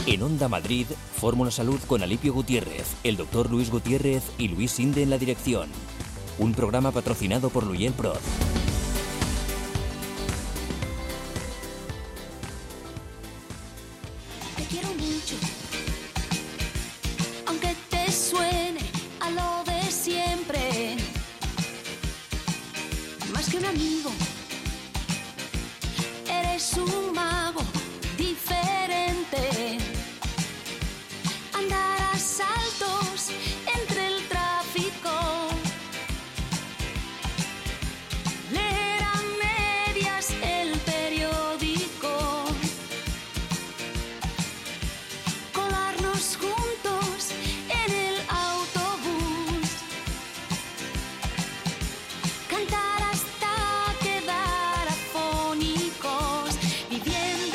En Onda Madrid, Fórmula Salud con Alipio Gutiérrez, el doctor Luis Gutiérrez y Luis Sinde en la dirección. Un programa patrocinado por Luyel Prod. Te quiero mucho, aunque te suene a lo de siempre. Más que un amigo, eres un mago diferente. Andar a saltos entre el tráfico, leer a medias el periódico, colarnos juntos en el autobús, cantar hasta quedar afónicos, viviendo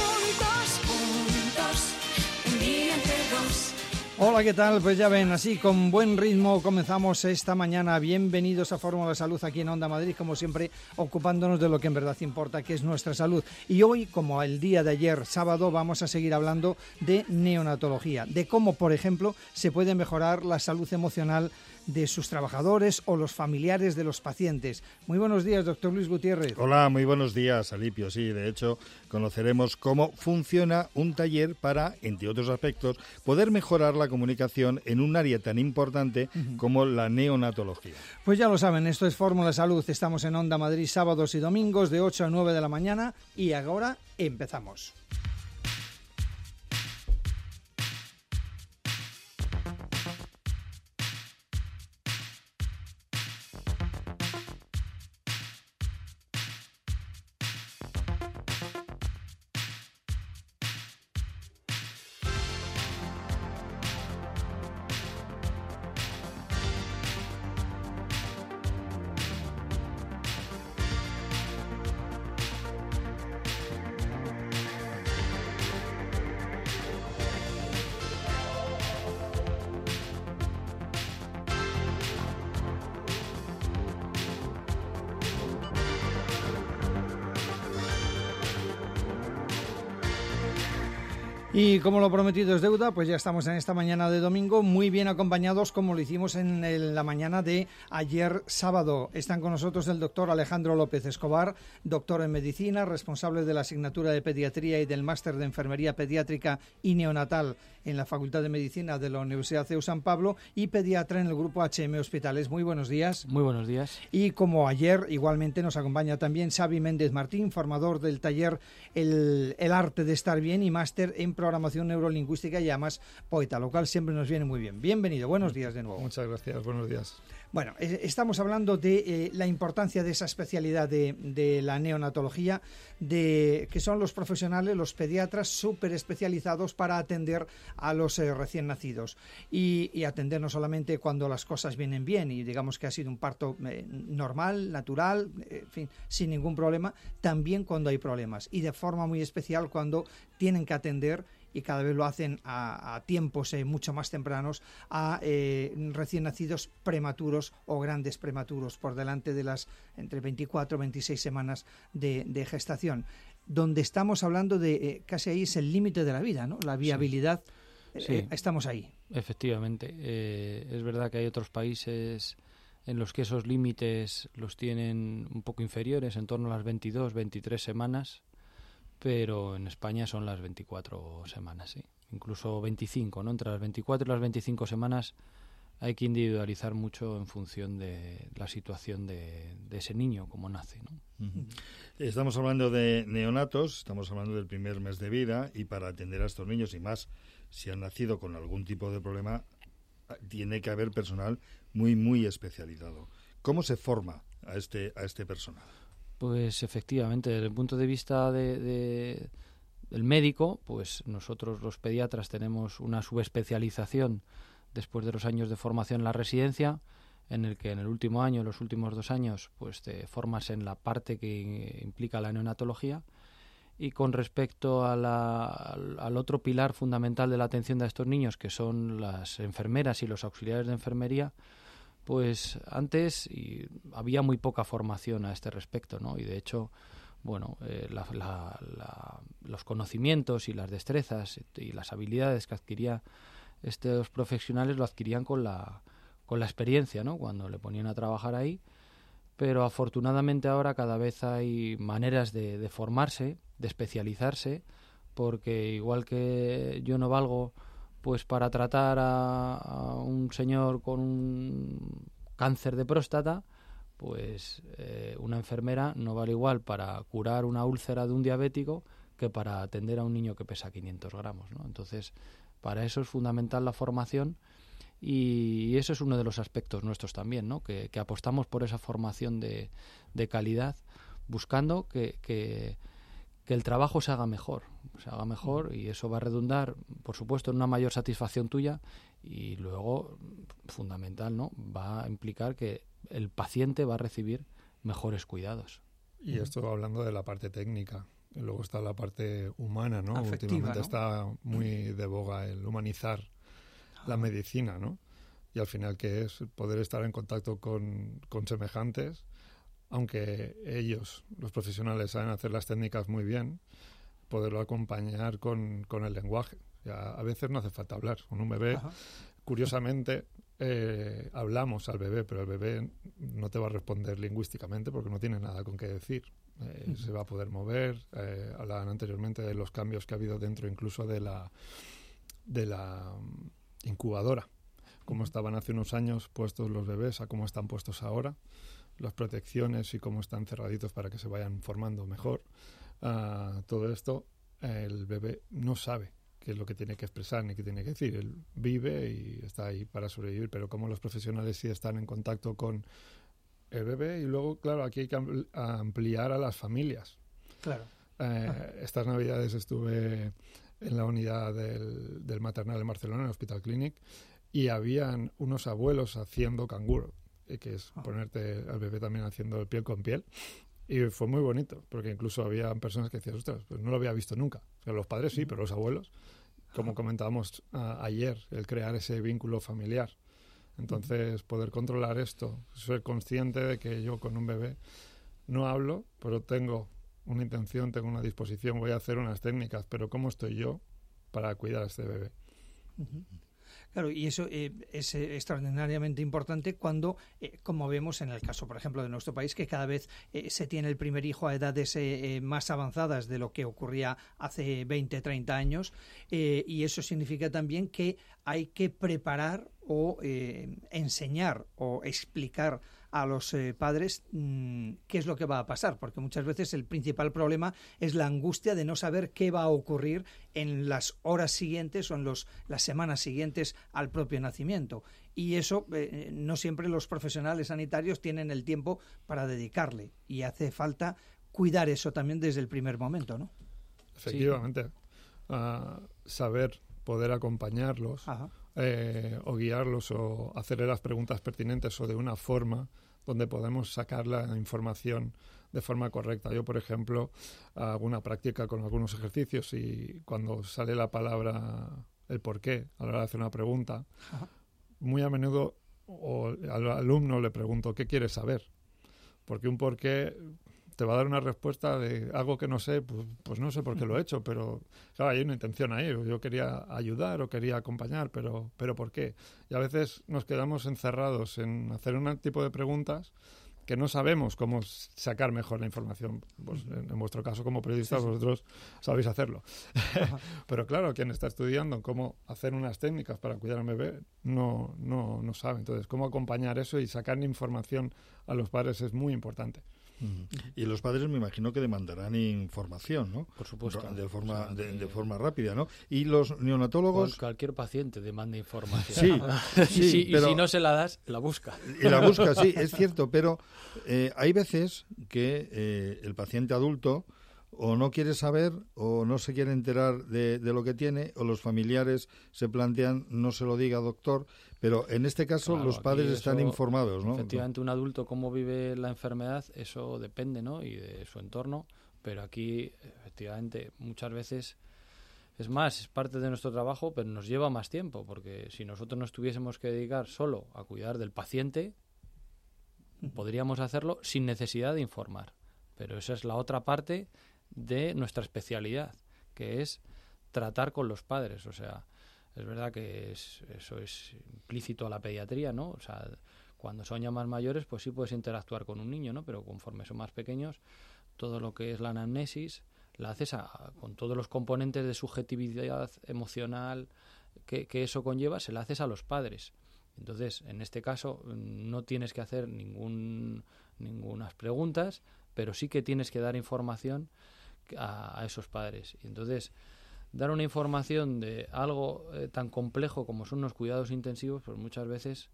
juntos, un día entre dos. Hola, ¿qué tal? Pues ya ven, así con buen ritmo comenzamos esta mañana. Bienvenidos a Fórmula Salud aquí en Onda Madrid, como siempre, ocupándonos de lo que en verdad importa, que es nuestra salud. Y hoy, como el día de ayer, sábado, vamos a seguir hablando de neonatología, de cómo, por ejemplo, se puede mejorar la salud emocional de sus trabajadores o los familiares de los pacientes. Muy buenos días, doctor Luis Gutiérrez. Hola, muy buenos días, Alipio. Sí, de hecho, conoceremos cómo funciona un taller para, entre otros aspectos, poder mejorar la comunicación en un área tan importante como la neonatología. Pues ya lo saben, esto es Fórmula Salud. Estamos en Onda Madrid sábados y domingos de 8 a 9 de la mañana y ahora empezamos. Y como lo prometido es deuda, pues ya estamos en esta mañana de domingo muy bien acompañados como lo hicimos en la mañana de ayer sábado. Están con nosotros el doctor Alejandro López Escobar, doctor en medicina, responsable de la asignatura de pediatría y del máster de enfermería pediátrica y neonatal en la Facultad de Medicina de la Universidad CEU San Pablo y pediatra en el grupo HM Hospitales. Muy buenos días. Muy buenos días. Y como ayer, igualmente nos acompaña también Xavi Méndez Martín, formador del taller El arte de estar bien y máster en programación neurolingüística y además poeta, lo cual siempre nos viene muy bien. Bienvenido, buenos días de nuevo. Muchas gracias, buenos días. Bueno, estamos hablando de la importancia de esa especialidad de la neonatología, de que son los profesionales, los pediatras súper especializados para atender a los recién nacidos y atender no solamente cuando las cosas vienen bien y digamos que ha sido un parto normal, natural, en fin, sin ningún problema, también cuando hay problemas y de forma muy especial cuando tienen que atender, y cada vez lo hacen a tiempos mucho más tempranos, a recién nacidos prematuros o grandes prematuros por delante de las entre 24 y 26 semanas de gestación, donde estamos hablando de casi ahí es el límite de la vida, ¿no? La viabilidad, Sí. Estamos ahí. Efectivamente. Es verdad que hay otros países en los que esos límites los tienen un poco inferiores, en torno a las 22, 23 semanas, pero en España son las 24 semanas, sí. Incluso 25, ¿no? Entre las 24 y las 25 semanas hay que individualizar mucho en función de la situación de ese niño, como nace, ¿no? Uh-huh. Estamos hablando de neonatos, estamos hablando del primer mes de vida y para atender a estos niños y más si han nacido con algún tipo de problema, tiene que haber personal muy, muy especializado. ¿Cómo se forma a este personal? Pues efectivamente, desde el punto de vista del médico, pues nosotros los pediatras tenemos una subespecialización después de los años de formación en la residencia, en el que en el último año, en los últimos 2 años, pues te formas en la parte que implica la neonatología. Y con respecto a al otro pilar fundamental de la atención de estos niños, que son las enfermeras y los auxiliares de enfermería, pues antes había muy poca formación a este respecto, ¿no? Y de hecho, bueno, los conocimientos y las destrezas y las habilidades que adquirían estos profesionales lo adquirían con la experiencia, ¿no? Cuando le ponían a trabajar ahí. Pero afortunadamente ahora cada vez hay maneras de formarse, de especializarse, porque igual que yo no valgo pues para tratar a un señor con un cáncer de próstata, pues una enfermera no vale igual para curar una úlcera de un diabético que para atender a un niño que pesa 500 gramos, ¿no? Entonces, para eso es fundamental la formación. Y eso es uno de los aspectos nuestros también, ¿no? Que apostamos por esa formación de calidad, buscando que el trabajo se haga mejor, y eso va a redundar, por supuesto, en una mayor satisfacción tuya y luego, fundamental, ¿no? Va a implicar que el paciente va a recibir mejores cuidados. Y esto hablando de la parte técnica. Y luego está la parte humana, ¿no? Afectiva, últimamente ¿no? Está muy de boga el humanizar la medicina, ¿no? Y al final, ¿qué es? Poder estar en contacto con semejantes, aunque ellos, los profesionales, saben hacer las técnicas muy bien, poderlo acompañar con el lenguaje. Ya, a veces no hace falta hablar. Con un bebé, curiosamente, hablamos al bebé, pero el bebé no te va a responder lingüísticamente porque no tiene nada con qué decir. Se va a poder mover. Hablaban anteriormente de los cambios que ha habido dentro incluso de la incubadora, cómo estaban hace unos años puestos los bebés a cómo están puestos ahora, las protecciones y cómo están cerraditos para que se vayan formando mejor. Todo esto el bebé no sabe qué es lo que tiene que expresar ni qué tiene que decir. Él vive y está ahí para sobrevivir, pero como los profesionales sí están en contacto con el bebé. Y luego, claro, aquí hay que ampliar a las familias. Claro. Estas Navidades estuve en la unidad del maternal en Barcelona, en el Hospital Clínic, y habían unos abuelos haciendo canguro, que es ponerte al bebé también haciendo el piel con piel. Y fue muy bonito, porque incluso había personas que decían, ostras, pues no lo había visto nunca. O sea, los padres sí, pero los abuelos, como comentábamos ayer, el crear ese vínculo familiar. Entonces, poder controlar esto, ser consciente de que yo con un bebé no hablo, pero tengo una intención, tengo una disposición, voy a hacer unas técnicas, pero ¿cómo estoy yo para cuidar a este bebé? Claro, y eso es extraordinariamente importante cuando, como vemos en el caso, por ejemplo, de nuestro país, que cada vez se tiene el primer hijo a edades más avanzadas de lo que ocurría hace 20, 30 años, y eso significa también que hay que preparar o enseñar o explicar a los padres qué es lo que va a pasar, porque muchas veces el principal problema es la angustia de no saber qué va a ocurrir en las horas siguientes o en las semanas siguientes al propio nacimiento, y eso no siempre los profesionales sanitarios tienen el tiempo para dedicarle, y hace falta cuidar eso también desde el primer momento, ¿no? Efectivamente. Sí. Saber poder acompañarlos o guiarlos o hacerle las preguntas pertinentes o de una forma donde podemos sacar la información de forma correcta. Yo, por ejemplo, hago una práctica con algunos ejercicios y cuando sale la palabra el por qué a la hora de hacer una pregunta, muy a menudo al alumno le pregunto ¿qué quieres saber? Porque un por qué te va a dar una respuesta de algo que no sé, pues no sé por qué lo he hecho, pero claro, hay una intención ahí. Yo quería ayudar o quería acompañar, pero ¿por qué? Y a veces nos quedamos encerrados en hacer un tipo de preguntas que no sabemos cómo sacar mejor la información. Pues en vuestro caso, como periodistas, vosotros sabéis hacerlo. Pero claro, quien está estudiando cómo hacer unas técnicas para cuidar a un bebé no sabe. Entonces, cómo acompañar eso y sacar información a los padres es muy importante. Y los padres me imagino que demandarán información, ¿no? Por supuesto. De forma rápida, ¿no? Y los neonatólogos... Cualquier paciente demanda información. Sí, y si no se la das, la busca. Y la busca, sí, es cierto, pero hay veces que el paciente adulto o no quiere saber o no se quiere enterar de lo que tiene, o los familiares se plantean no se lo diga, doctor, pero en este caso claro, los padres están informados, ¿no? Efectivamente, un adulto cómo vive la enfermedad, eso depende, ¿no? Y de su entorno, pero aquí efectivamente muchas veces es más, es parte de nuestro trabajo, pero nos lleva más tiempo, porque si nosotros nos tuviésemos que dedicar solo a cuidar del paciente, podríamos hacerlo sin necesidad de informar. pero esa es la otra parte de nuestra especialidad, que es tratar con los padres. O sea, es verdad que eso es implícito a la pediatría, ¿no? O sea, cuando son ya más mayores, pues sí puedes interactuar con un niño, ¿no? Pero conforme son más pequeños, todo lo que es la anamnesis la haces con todos los componentes de subjetividad emocional que eso conlleva, se la haces a los padres. Entonces, en este caso, no tienes que hacer ninguna preguntas, pero sí que tienes que dar información a esos padres. Y entonces, dar una información de algo tan complejo como son los cuidados intensivos, pues muchas veces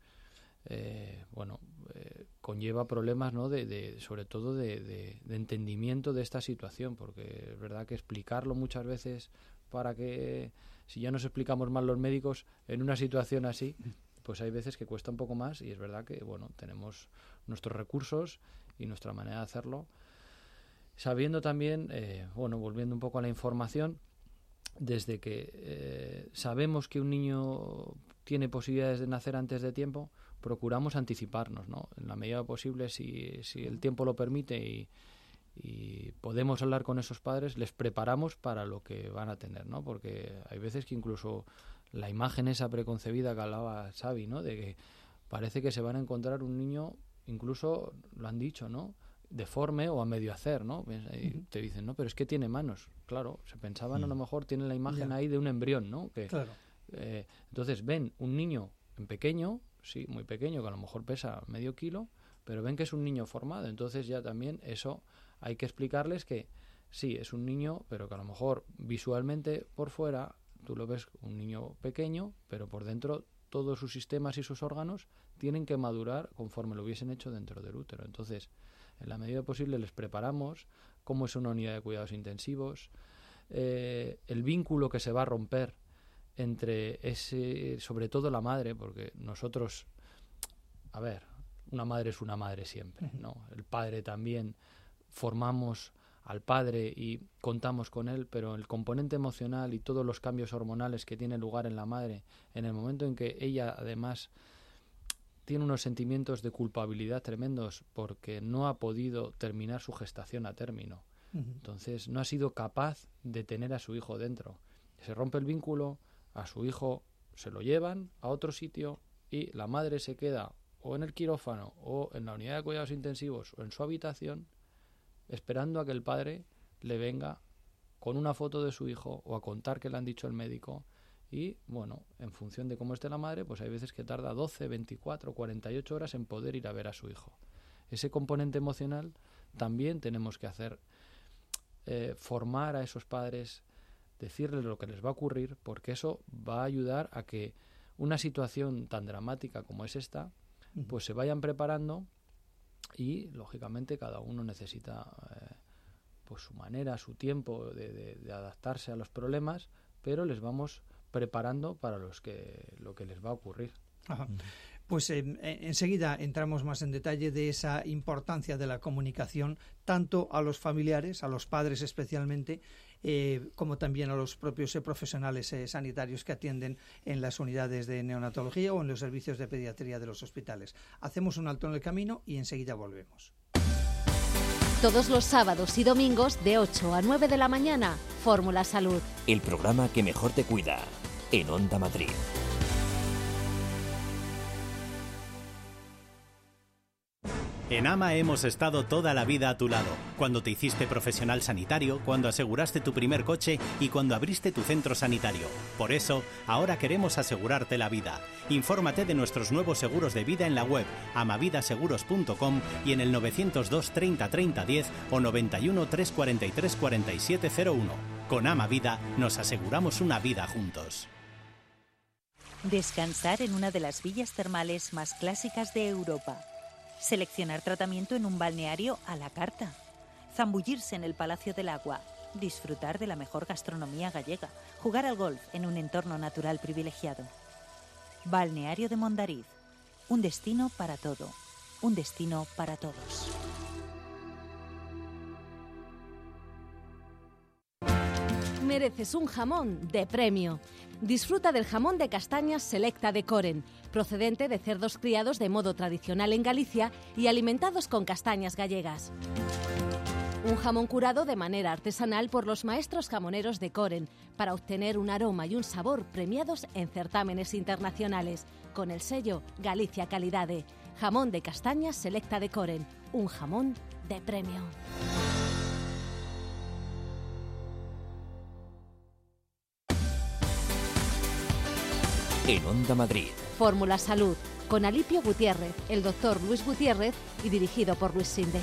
conlleva problemas, ¿no? sobre todo de entendimiento de esta situación, porque es verdad que explicarlo muchas veces, para que si ya nos explicamos mal los médicos en una situación así, pues hay veces que cuesta un poco más, y es verdad que tenemos nuestros recursos y nuestra manera de hacerlo, sabiendo también, volviendo un poco a la información, desde que sabemos que un niño tiene posibilidades de nacer antes de tiempo, procuramos anticiparnos, ¿no? En la medida posible, si el tiempo lo permite y podemos hablar con esos padres, les preparamos para lo que van a tener, ¿no? Porque hay veces que incluso la imagen esa preconcebida que hablaba Xavi, ¿no? De que parece que se van a encontrar un niño, incluso lo han dicho, ¿no? Deforme o a medio hacer, ¿no? Y te dicen, no, pero es que tiene manos. Claro, se pensaban, a lo mejor tienen la imagen ahí de un embrión, ¿no? Claro. Entonces ven un niño en pequeño, sí, muy pequeño, que a lo mejor pesa medio kilo, pero ven que es un niño formado. Entonces ya también eso hay que explicarles que sí, es un niño, pero que a lo mejor visualmente por fuera tú lo ves un niño pequeño, pero por dentro todos sus sistemas y sus órganos tienen que madurar conforme lo hubiesen hecho dentro del útero. Entonces, en la medida posible les preparamos cómo es una unidad de cuidados intensivos, el vínculo que se va a romper entre sobre todo la madre, porque nosotros, una madre es una madre siempre, ¿no? El padre también, formamos al padre y contamos con él, pero el componente emocional y todos los cambios hormonales que tienen lugar en la madre, en el momento en que ella además tiene unos sentimientos de culpabilidad tremendos porque no ha podido terminar su gestación a término, entonces no ha sido capaz de tener a su hijo dentro, se rompe el vínculo, a su hijo se lo llevan a otro sitio y la madre se queda o en el quirófano o en la unidad de cuidados intensivos o en su habitación esperando a que el padre le venga con una foto de su hijo o a contar qué le han dicho el médico. Y en función de cómo esté la madre, pues hay veces que tarda 12, 24, 48 horas en poder ir a ver a su hijo. Ese componente emocional también tenemos que hacer, formar a esos padres, decirles lo que les va a ocurrir, porque eso va a ayudar a que una situación tan dramática como es esta, pues se vayan preparando y, lógicamente, cada uno necesita pues su manera, su tiempo de adaptarse a los problemas, pero les vamos preparando para lo que les va a ocurrir. Ajá. Pues enseguida entramos más en detalle de esa importancia de la comunicación, tanto a los familiares, a los padres especialmente, como también a los propios profesionales sanitarios que atienden en las unidades de neonatología o en los servicios de pediatría de los hospitales. Hacemos un alto en el camino y enseguida volvemos. Todos los sábados y domingos de 8 a 9 de la mañana, Fórmula Salud. El programa que mejor te cuida, en Onda Madrid. En AMA hemos estado toda la vida a tu lado, cuando te hiciste profesional sanitario, cuando aseguraste tu primer coche y cuando abriste tu centro sanitario. Por eso, ahora queremos asegurarte la vida. Infórmate de nuestros nuevos seguros de vida en la web amavidaseguros.com y en el 902 30 30 10 o 91 343 4701. Con AMA Vida nos aseguramos una vida juntos. Descansar en una de las villas termales más clásicas de Europa. Seleccionar tratamiento en un balneario a la carta. Zambullirse en el Palacio del Agua. Disfrutar de la mejor gastronomía gallega. Jugar al golf en un entorno natural privilegiado. Balneario de Mondariz. Un destino para todo. Un destino para todos. Mereces un jamón de premio. Disfruta del jamón de castañas Selecta de Coren, procedente de cerdos criados de modo tradicional en Galicia y alimentados con castañas gallegas. Un jamón curado de manera artesanal por los maestros jamoneros de Koren para obtener un aroma y un sabor premiados en certámenes internacionales con el sello Galicia Calidade. Jamón de castañas Selecta de Koren, un jamón de premio. En Onda Madrid. Fórmula Salud, con Alipio Gutiérrez, el doctor Luis Gutiérrez y dirigido por Luis Sinde.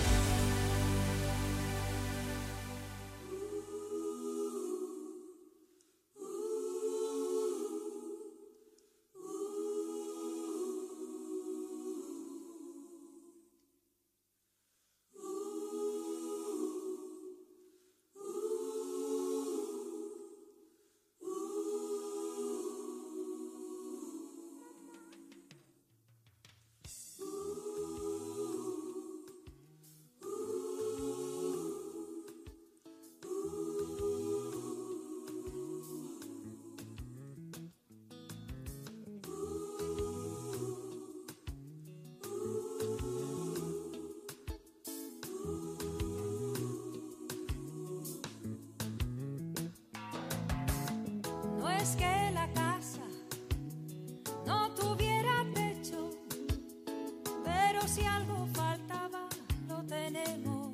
Es que la casa no tuviera techo, pero si algo faltaba, lo tenemos.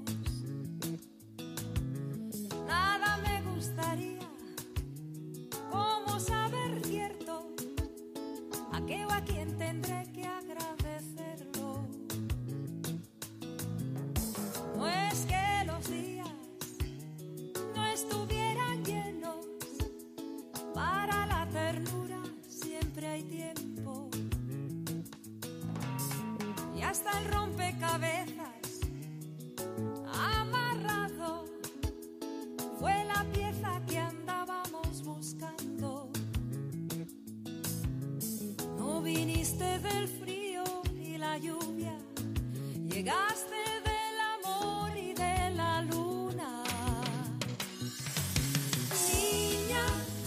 Nada me gustaría como saber cierto a qué o a quién tendré que agradecerlo. No es que los días no estuvieran llenos, para la ternura siempre hay tiempo. Y hasta el rompecabezas amarrado fue la pieza que andábamos buscando. No viniste del frío y la lluvia, llegaste del amor y de la luna. Niña,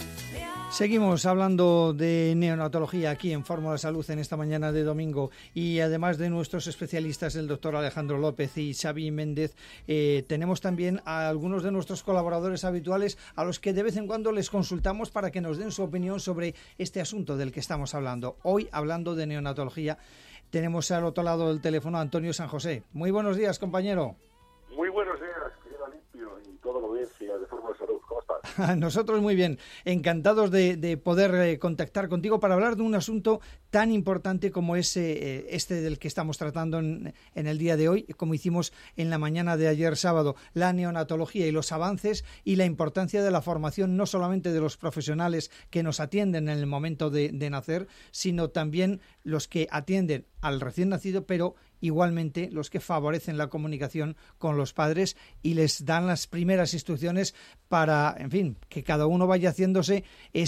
seguimos hablando de neonatología aquí en Fórmula Salud en esta mañana de domingo, y además de nuestros especialistas, el doctor Alejandro López y Xavi Méndez, tenemos también a algunos de nuestros colaboradores habituales a los que de vez en cuando les consultamos para que nos den su opinión sobre este asunto del que estamos hablando. Hoy, hablando de neonatología, tenemos al otro lado del teléfono a Antonio San José. Muy buenos días, compañero. Muy buenos días, querido Limpio, y toda la audiencia de Fórmula Salud. ¿Cómo estás? Nosotros muy bien, encantados de poder contactar contigo para hablar de un asunto tan importante como es este del que estamos tratando en el día de hoy, como hicimos en la mañana de ayer sábado, la neonatología y los avances y la importancia de la formación no solamente de los profesionales que nos atienden en el momento de nacer, sino también los que atienden al recién nacido, pero igualmente los que favorecen la comunicación con los padres y les dan las primeras instrucciones para, en fin, que cada uno vaya haciéndose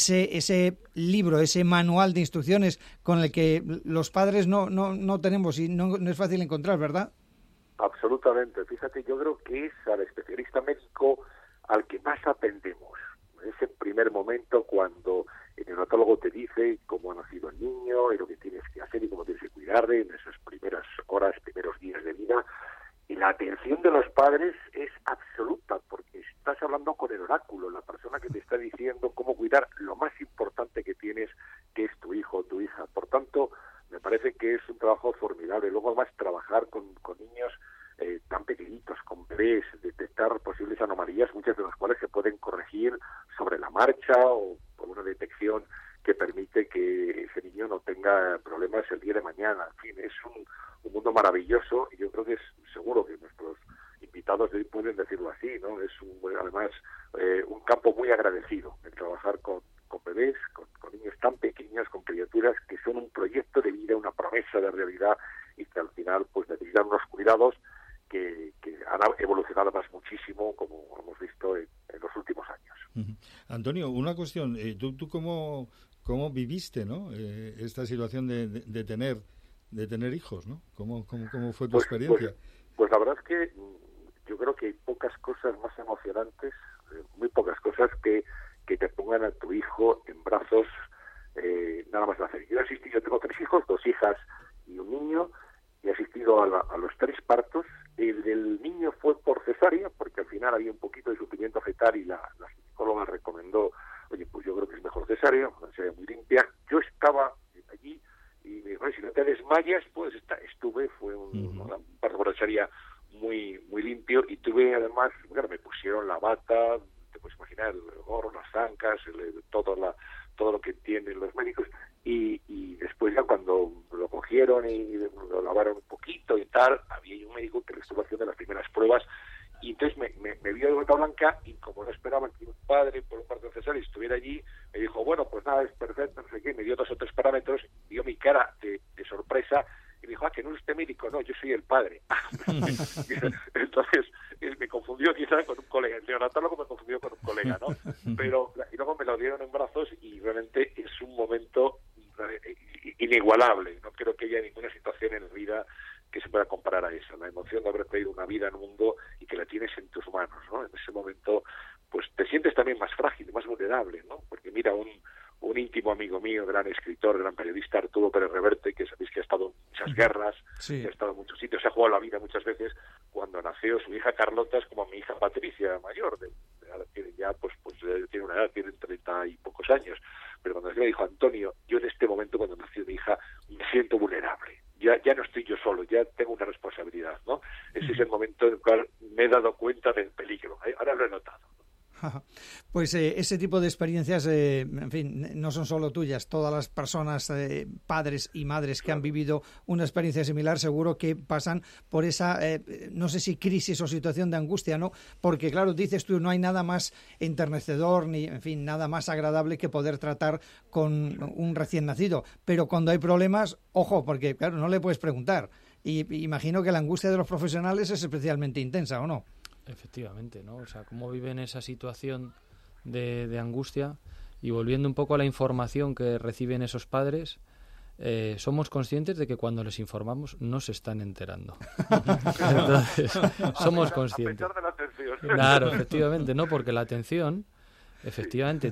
ese libro, ese manual de instrucciones con el que los padres no tenemos y no es fácil encontrar, ¿verdad? Absolutamente. Fíjate, yo creo que es al especialista médico al que más atendemos. En ese primer momento cuando el neonatólogo te dice cómo ha nacido el niño y lo que tienes que hacer y cómo tienes que cuidarle en esas primeras horas, primeros días de vida. Y la atención de los padres es absoluta, porque estás hablando con el oráculo, la persona que te está diciendo cómo cuidar lo más importante que tienes, que es tu hijo o tu hija. Por tanto, me parece que es un trabajo formidable. Luego, además, trabajar con niños tan pequeñitos, con bebés, detectar posibles anomalías, muchas de las cuales se pueden corregir sobre la marcha o por una detección que permite que ese niño no tenga problemas el día de mañana. En fin, es un mundo maravilloso, y yo creo que es seguro que nuestros invitados de hoy pueden decirlo así, ¿no? Es además un campo muy agradecido el trabajar con bebés, con niños tan pequeños, con criaturas que son un proyecto de vida, una promesa de realidad, y que al final pues necesitan unos cuidados que han evolucionado más muchísimo, como hemos visto en los últimos años. Antonio, una cuestión, ¿tú cómo viviste, ¿no? Esta situación de tener hijos, ¿no? ¿Cómo fue tu experiencia? Pues la verdad es que yo creo que hay pocas cosas más emocionantes, muy pocas cosas que te pongan a tu hijo en brazos nada más nacer. Yo tengo 3 hijos, 2 hijas y un niño, y he asistido a los 3 partos, El del niño fue por cesárea, porque al final había un poquito de sufrimiento fetal y la ginecóloga recomendó, oye, pues yo creo que es mejor cesárea, una cesárea muy limpia. Yo estaba allí y me dijo, si no te desmayas, pues fue un parto por cesárea muy limpio, y tuve además, claro, me pusieron la bata, te puedes imaginar, el gorro, las zancas, todo lo que tienen los médicos, y después ya cuando lo cogieron y lo lavaron un poquito y tal, había un médico que le estuvo haciendo las primeras pruebas, y entonces me vio de bata blanca, y como no esperaba que un padre por un parto cesárea estuviera allí, me dijo, bueno, pues nada, es perfecto, no sé qué, me dio 2 o 3 parámetros, vio mi cara de sorpresa, y me dijo, que no es usted médico, no, yo soy el padre. Entonces, me confundió quizás con un colega, el neonatólogo me confundió con un colega, ¿no? Pero, y luego me lo dieron en brazos, y realmente es un momento inigualable. No creo que haya ninguna situación en la vida que se pueda comparar a esa. La emoción de haber traído una vida al mundo y que la tienes en tus manos, ¿no? En ese momento, pues te sientes también más frágil, más vulnerable, ¿no? Porque mira, un íntimo amigo mío, gran escritor, gran periodista, Arturo Pérez Reverte, que sabéis que ha estado en muchas guerras, sí, que ha estado en muchos sitios, se ha jugado la vida muchas veces. Cuando nació su hija Carlota, es como mi hija Patricia, mayor, tiene una edad, tiene 30 y pocos años, pero cuando nació me dijo, Antonio, yo en este momento, cuando nació mi hija, me siento vulnerable, ya no estoy yo solo, ya tengo una responsabilidad, ¿no? Ese es el momento en el cual me he dado cuenta del peligro, ahora lo he notado. Pues ese tipo de experiencias, en fin, no son solo tuyas. Todas las personas, padres y madres que han vivido una experiencia similar, seguro que pasan por esa, no sé si crisis o situación de angustia, ¿no? Porque, claro, dices tú, no hay nada más enternecedor ni, en fin, nada más agradable que poder tratar con un recién nacido. Pero cuando hay problemas, ojo, porque, claro, no le puedes preguntar. Y imagino que la angustia de los profesionales es especialmente intensa, ¿o no? Efectivamente, ¿no? O sea, cómo viven esa situación de angustia, y volviendo un poco a la información que reciben esos padres, somos conscientes de que cuando les informamos no se están enterando. Entonces, somos conscientes. A pesar de la atención. Claro, efectivamente, ¿no? Porque la atención, efectivamente,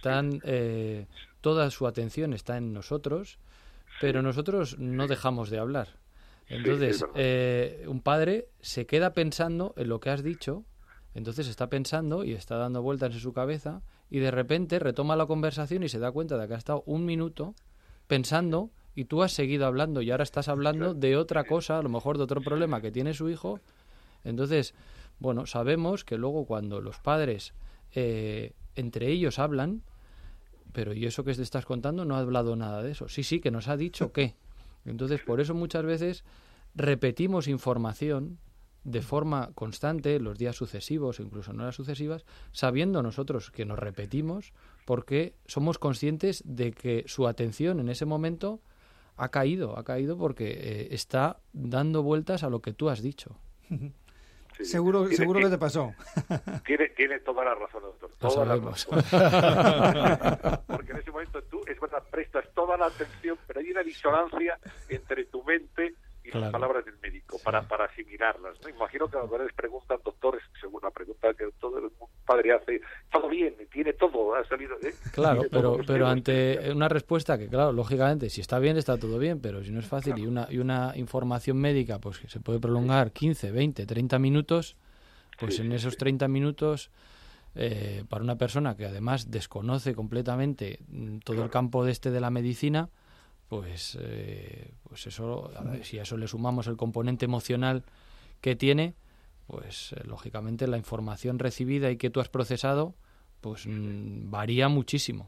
toda su atención está en nosotros, pero nosotros no dejamos de hablar. Entonces, un padre se queda pensando en lo que has dicho, entonces está pensando y está dando vueltas en su cabeza, y de repente retoma la conversación y se da cuenta de que ha estado un minuto pensando y tú has seguido hablando, y ahora estás hablando de otra cosa, a lo mejor de otro problema que tiene su hijo. Entonces, bueno, sabemos que luego cuando los padres entre ellos hablan, pero ¿y eso que te estás contando? No ha hablado nada de eso. Sí, que nos ha dicho qué. Entonces, por eso muchas veces repetimos información de forma constante los días sucesivos, incluso en horas sucesivas, sabiendo nosotros que nos repetimos porque somos conscientes de que su atención en ese momento ha caído porque está dando vueltas a lo que tú has dicho. Sí, seguro que te pasó. Tiene toda la razón, doctor. Toda la razón. Porque en ese momento tú, es verdad, prestas toda la atención, pero hay una disonancia entre tu mente y las palabras del médico para asimilarlas, ¿no? Imagino que cuando les preguntan, doctores, según la pregunta que todo el padre hace, todo bien, tiene todo, ha salido, Claro, pero ante una respuesta que, claro, lógicamente, si está bien, está todo bien, pero si no es fácil, claro, y una información médica pues que se puede prolongar 15, 20, 30 minutos, pues en esos 30 minutos, para una persona que además desconoce completamente todo el campo de la medicina, pues eso, a ver, si a eso le sumamos el componente emocional que tiene, pues lógicamente la información recibida y que tú has procesado, pues varía muchísimo.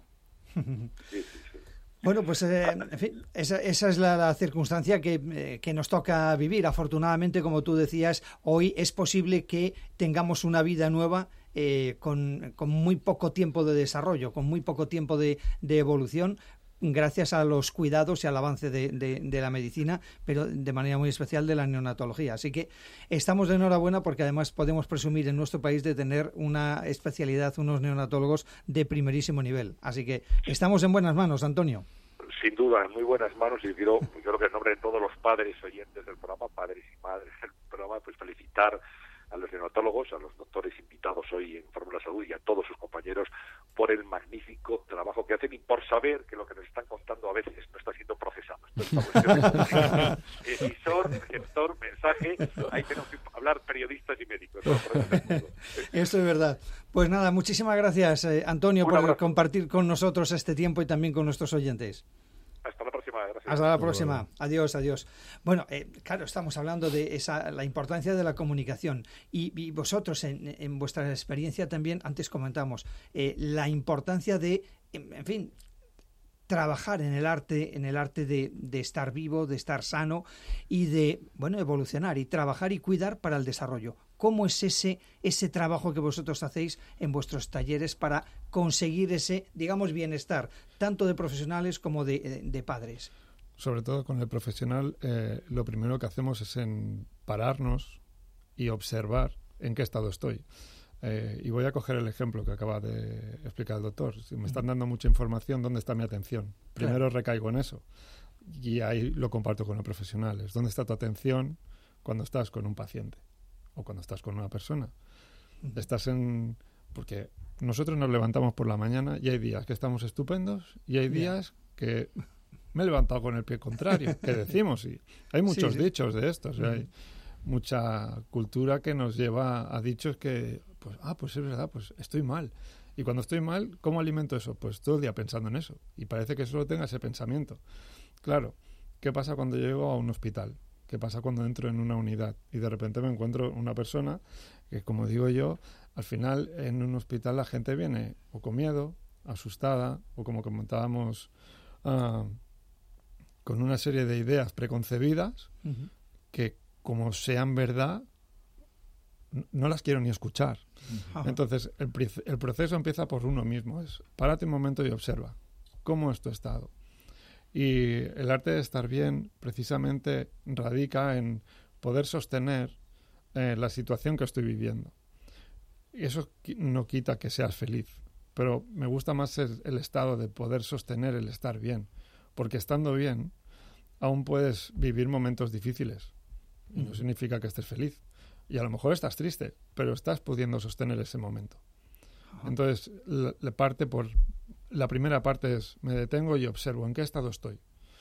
Bueno, pues en fin, esa es la circunstancia que nos toca vivir. Afortunadamente, como tú decías, hoy es posible que tengamos una vida nueva con muy poco tiempo de desarrollo, con muy poco tiempo de evolución, gracias a los cuidados y al avance de la medicina, pero de manera muy especial de la neonatología. Así que estamos de enhorabuena porque además podemos presumir en nuestro país de tener una especialidad, unos neonatólogos de primerísimo nivel. Así que estamos en buenas manos, Antonio. Sin duda, en muy buenas manos, y yo creo que en nombre de todos los padres oyentes del programa, padres y madres del programa, pues felicitar a los neonatólogos, a los doctores invitados hoy en Fórmula Salud y a todos sus compañeros por el magnífico trabajo que hacen y por saber que lo que nos están contando a veces no está siendo procesado. Esto es una cuestión de emisor, receptor, mensaje, ahí tenemos que hablar periodistas y médicos, ¿no? Eso es verdad. Pues nada, muchísimas gracias, Antonio, por compartir con nosotros este tiempo y también con nuestros oyentes. Hasta la próxima, gracias. Hasta la próxima. Adiós, adiós. Bueno, claro, estamos hablando de la importancia de la comunicación y vosotros en vuestra experiencia también, antes comentamos, la importancia de, en fin, trabajar en el arte de estar vivo, de estar sano y de, bueno, evolucionar y trabajar y cuidar para el desarrollo. ¿Cómo es ese trabajo que vosotros hacéis en vuestros talleres para conseguir ese, digamos, bienestar, tanto de profesionales como de padres? Sobre todo con el profesional, lo primero que hacemos es pararnos y observar en qué estado estoy. Y voy a coger el ejemplo que acaba de explicar el doctor. Si me están dando mucha información, ¿dónde está mi atención? Primero recaigo en eso. Y ahí lo comparto con los profesionales. ¿Dónde está tu atención cuando estás con un paciente? O cuando estás con una persona. Porque nosotros nos levantamos por la mañana y hay días que estamos estupendos y hay días que me he levantado con el pie contrario, que decimos. Y hay muchos dichos de estos. Hay mucha cultura que nos lleva a dichos que, pues es verdad, pues estoy mal. Y cuando estoy mal, ¿cómo alimento eso? Pues todo el día pensando en eso. Y parece que solo tenga ese pensamiento. Claro, ¿qué pasa cuando llego a un hospital? ¿Qué pasa cuando entro en una unidad? Y de repente me encuentro una persona que, como digo yo, al final en un hospital la gente viene o con miedo, asustada, o como comentábamos, con una serie de ideas preconcebidas que, como sean verdad, no las quiero ni escuchar. Entonces, el proceso empieza por uno mismo. Es párate un momento y observa cómo es tu estado. Y el arte de estar bien precisamente radica en poder sostener la situación que estoy viviendo. Y eso no quita que seas feliz, pero me gusta más el estado de poder sostener el estar bien, porque estando bien aún puedes vivir momentos difíciles. Y no significa que estés feliz. Y a lo mejor estás triste, pero estás pudiendo sostener ese momento. Entonces, la primera parte es, me detengo y observo en qué estado estoy.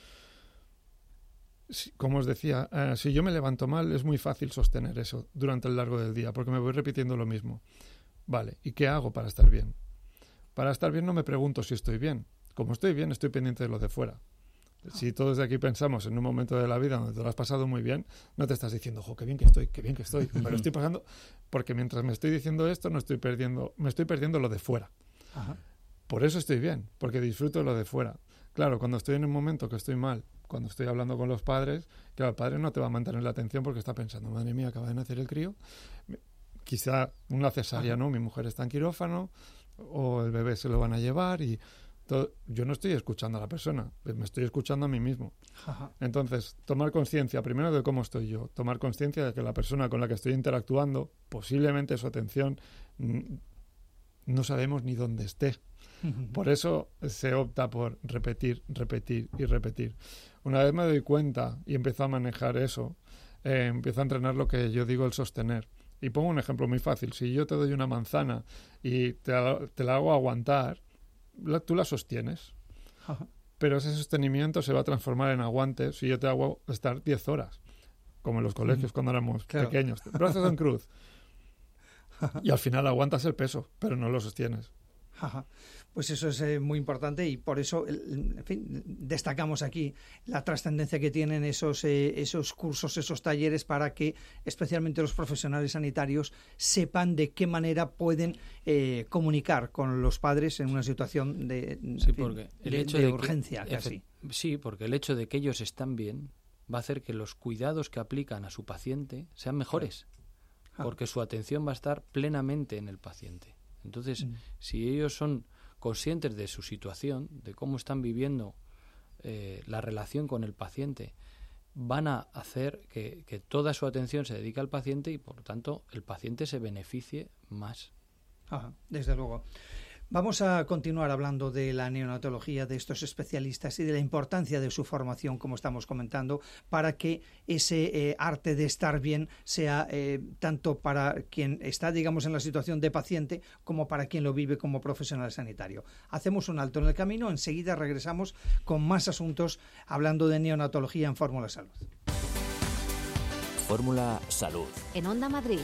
Como os decía, si yo me levanto mal, es muy fácil sostener eso durante el largo del día, porque me voy repitiendo lo mismo. Vale, ¿y qué hago para estar bien? Para estar bien no me pregunto si estoy bien. Como estoy bien, estoy pendiente de lo de fuera. Si todos de aquí pensamos en un momento de la vida donde te lo has pasado muy bien, no te estás diciendo, ¡jo, qué bien que estoy! Pero estoy pasando, porque mientras me estoy diciendo esto, me estoy perdiendo lo de fuera. Por eso estoy bien, porque disfruto de lo de fuera. Claro, cuando estoy en un momento que estoy mal, cuando estoy hablando con los padres, claro, el padre no te va a mantener la atención porque está pensando, madre mía, acaba de nacer el crío, quizá una cesárea, ¿no? Mi mujer está en quirófano, o el bebé se lo van a llevar y... yo no estoy escuchando a la persona, me estoy escuchando a mí mismo. Entonces, tomar conciencia primero de cómo estoy yo, tomar conciencia de que la persona con la que estoy interactuando, posiblemente su atención no sabemos ni dónde esté. Por eso se opta por repetir, repetir y repetir. Una vez me doy cuenta y empiezo a manejar eso, empiezo a entrenar lo que yo digo el sostener. Y pongo un ejemplo muy fácil. Si yo te doy una manzana y te la hago aguantar, tú la sostienes, pero ese sostenimiento se va a transformar en aguante si yo te hago estar 10 horas, como en los colegios cuando éramos pequeños, brazos en cruz, y al final aguantas el peso, pero no lo sostienes. Pues eso es muy importante y por eso, en fin, destacamos aquí la trascendencia que tienen esos cursos, esos talleres para que especialmente los profesionales sanitarios sepan de qué manera pueden comunicar con los padres en una situación de urgencia casi. Sí, porque el hecho de que ellos están bien va a hacer que los cuidados que aplican a su paciente sean mejores, porque su atención va a estar plenamente en el paciente. Entonces, si ellos son conscientes de su situación, de cómo están viviendo la relación con el paciente, van a hacer que toda su atención se dedique al paciente y, por lo tanto, el paciente se beneficie más. Desde luego. Vamos a continuar hablando de la neonatología, de estos especialistas y de la importancia de su formación, como estamos comentando, para que ese arte de estar bien sea tanto para quien está, digamos, en la situación de paciente como para quien lo vive como profesional sanitario. Hacemos un alto en el camino, enseguida regresamos con más asuntos hablando de neonatología en Fórmula Salud. Fórmula Salud. En Onda Madrid.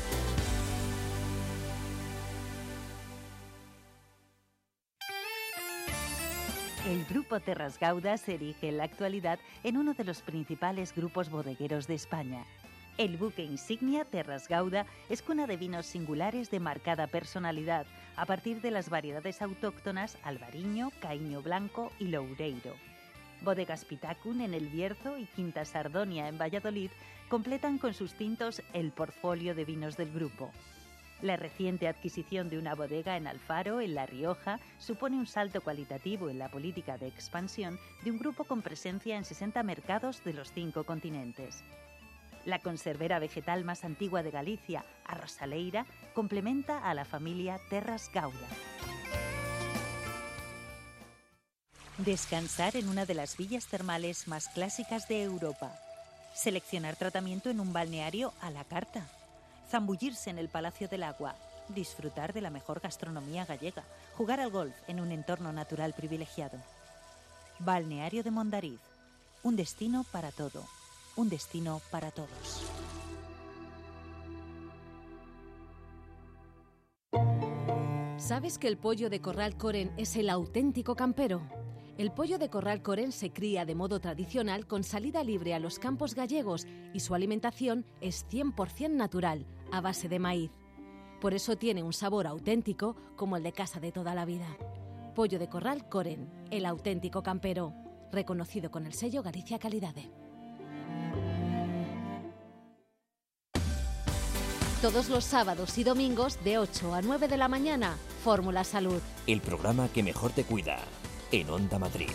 El Grupo Terras Gauda se erige en la actualidad en uno de los principales grupos bodegueros de España. El buque insignia Terras Gauda es cuna de vinos singulares de marcada personalidad, a partir de las variedades autóctonas Albariño, Caíño Blanco y Loureiro. Bodegas Pitacun en El Bierzo y Quinta Sardonia en Valladolid completan con sus tintos el portfolio de vinos del grupo. La reciente adquisición de una bodega en Alfaro, en La Rioja, supone un salto cualitativo en la política de expansión de un grupo con presencia en 60 mercados de los 5 continentes. La conservera vegetal más antigua de Galicia, Arrosaleira, complementa a la familia Terras Gauda. Descansar en una de las villas termales más clásicas de Europa. Seleccionar tratamiento en un balneario a la carta. Zambullirse en el Palacio del Agua, disfrutar de la mejor gastronomía gallega, jugar al golf en un entorno natural privilegiado. Balneario de Mondariz, un destino para todo, un destino para todos. ¿Sabes que el pollo de corral Coren es el auténtico campero? El pollo de corral Coren se cría de modo tradicional con salida libre a los campos gallegos y su alimentación es 100% natural, a base de maíz. Por eso tiene un sabor auténtico como el de casa de toda la vida. Pollo de corral Coren, el auténtico campero, reconocido con el sello Galicia Calidade. Todos los sábados y domingos de 8 a 9 de la mañana, Fórmula Salud. El programa que mejor te cuida. En Onda Madrid.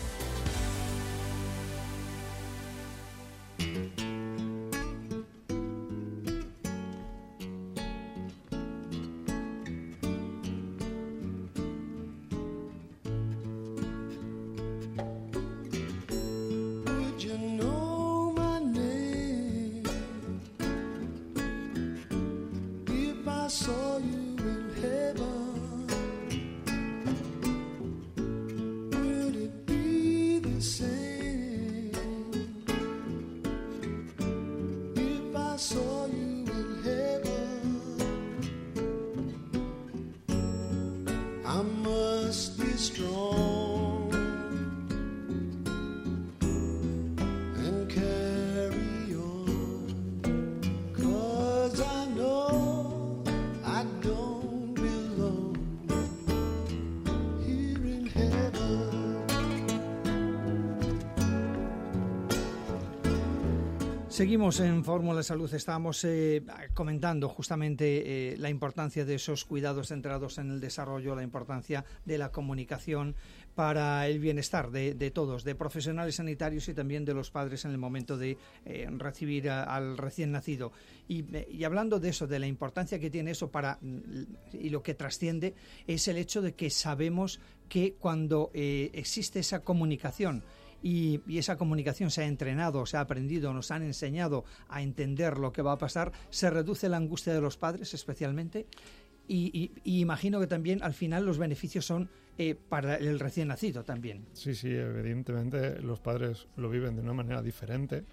Seguimos en Fórmula Salud, estamos comentando justamente la importancia de esos cuidados centrados en el desarrollo, la importancia de la comunicación para el bienestar de todos, de profesionales sanitarios y también de los padres en el momento de recibir al recién nacido. Y hablando de eso, de la importancia que tiene eso y lo que trasciende, es el hecho de que sabemos que cuando existe esa comunicación, y esa comunicación se ha entrenado, se ha aprendido, nos han enseñado a entender lo que va a pasar, se reduce la angustia de los padres especialmente y imagino que también al final los beneficios son para el recién nacido también. Sí, evidentemente los padres lo viven de una manera diferente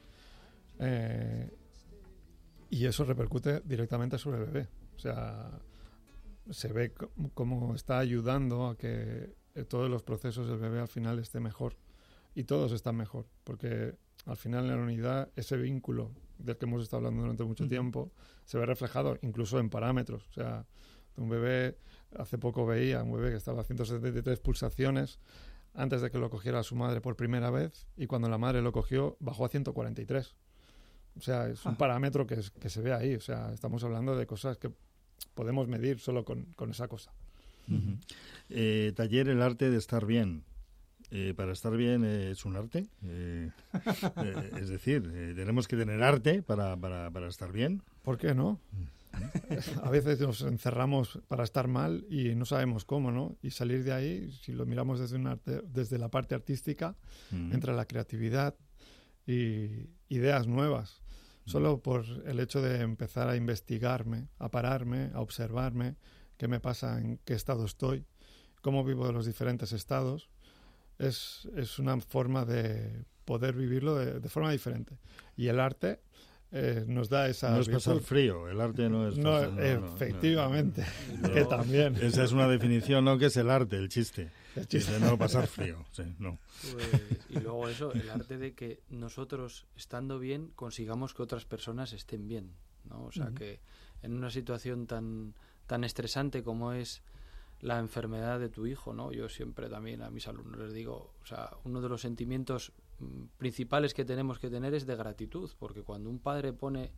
y eso repercute directamente sobre el bebé. O sea, se ve cómo está ayudando a que todos los procesos del bebé al final esté mejor. Y todos están mejor, porque al final en la unidad ese vínculo del que hemos estado hablando durante mucho tiempo se ve reflejado incluso en parámetros. O sea, un bebé, hace poco veía un bebé que estaba a 173 pulsaciones antes de que lo cogiera su madre por primera vez y cuando la madre lo cogió bajó a 143. O sea, es un parámetro que se ve ahí. O sea, estamos hablando de cosas que podemos medir solo con esa cosa. Taller El arte de estar bien. Para estar bien es un arte, es decir, tenemos que tener arte para estar bien. ¿Por qué no? A veces nos encerramos para estar mal y no sabemos cómo, ¿no? Y salir de ahí, si lo miramos desde la parte artística, entra la creatividad y ideas nuevas. Solo por el hecho de empezar a investigarme, a pararme, a observarme qué me pasa, en qué estado estoy, cómo vivo de los diferentes estados, es una forma de poder vivirlo de forma diferente. Y el arte nos da esa... No es pasar frío, el arte no es... Efectivamente, que también. Esa es una definición, ¿no? Que es el arte, el chiste. De no pasar frío, sí, no. Pues, y luego eso, el arte de que nosotros, estando bien, consigamos que otras personas estén bien, ¿no? O sea, que en una situación tan estresante como es la enfermedad de tu hijo, ¿no? Yo siempre también a mis alumnos les digo, o sea, uno de los sentimientos principales que tenemos que tener es de gratitud, porque cuando un padre pone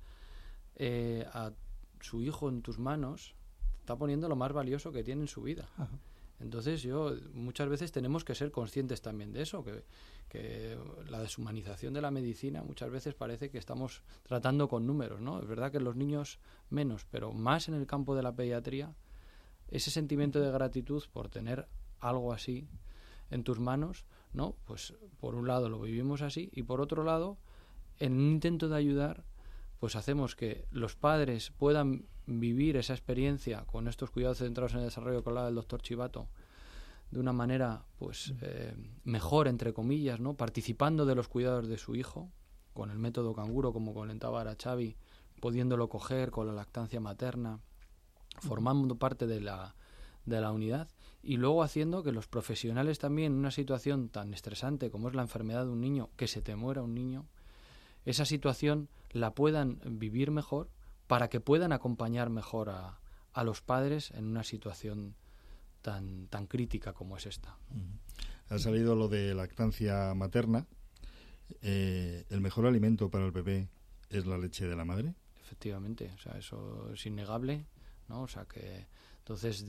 a su hijo en tus manos, está poniendo lo más valioso que tiene en su vida. Ajá. Entonces muchas veces tenemos que ser conscientes también de eso, que la deshumanización de la medicina muchas veces parece que estamos tratando con números, ¿no? Es verdad que los niños menos, pero más en el campo de la pediatría, ese sentimiento de gratitud por tener algo así en tus manos, ¿no? Pues por un lado lo vivimos así y por otro lado, en un intento de ayudar, pues hacemos que los padres puedan vivir esa experiencia con estos cuidados centrados en el desarrollo que hablaba el doctor Chivato de una manera pues mejor, entre comillas, ¿no? Participando de los cuidados de su hijo con el método canguro, como comentaba ahora Xavi, pudiéndolo coger con la lactancia materna, formando parte de la unidad y luego haciendo que los profesionales también en una situación tan estresante como es la enfermedad de un niño, que se te muera un niño, esa situación la puedan vivir mejor para que puedan acompañar mejor a los padres en una situación tan crítica como es esta. Ha salido lo de lactancia materna. ¿El mejor alimento para el bebé es la leche de la madre? Efectivamente, o sea, eso es innegable, ¿no? O sea que entonces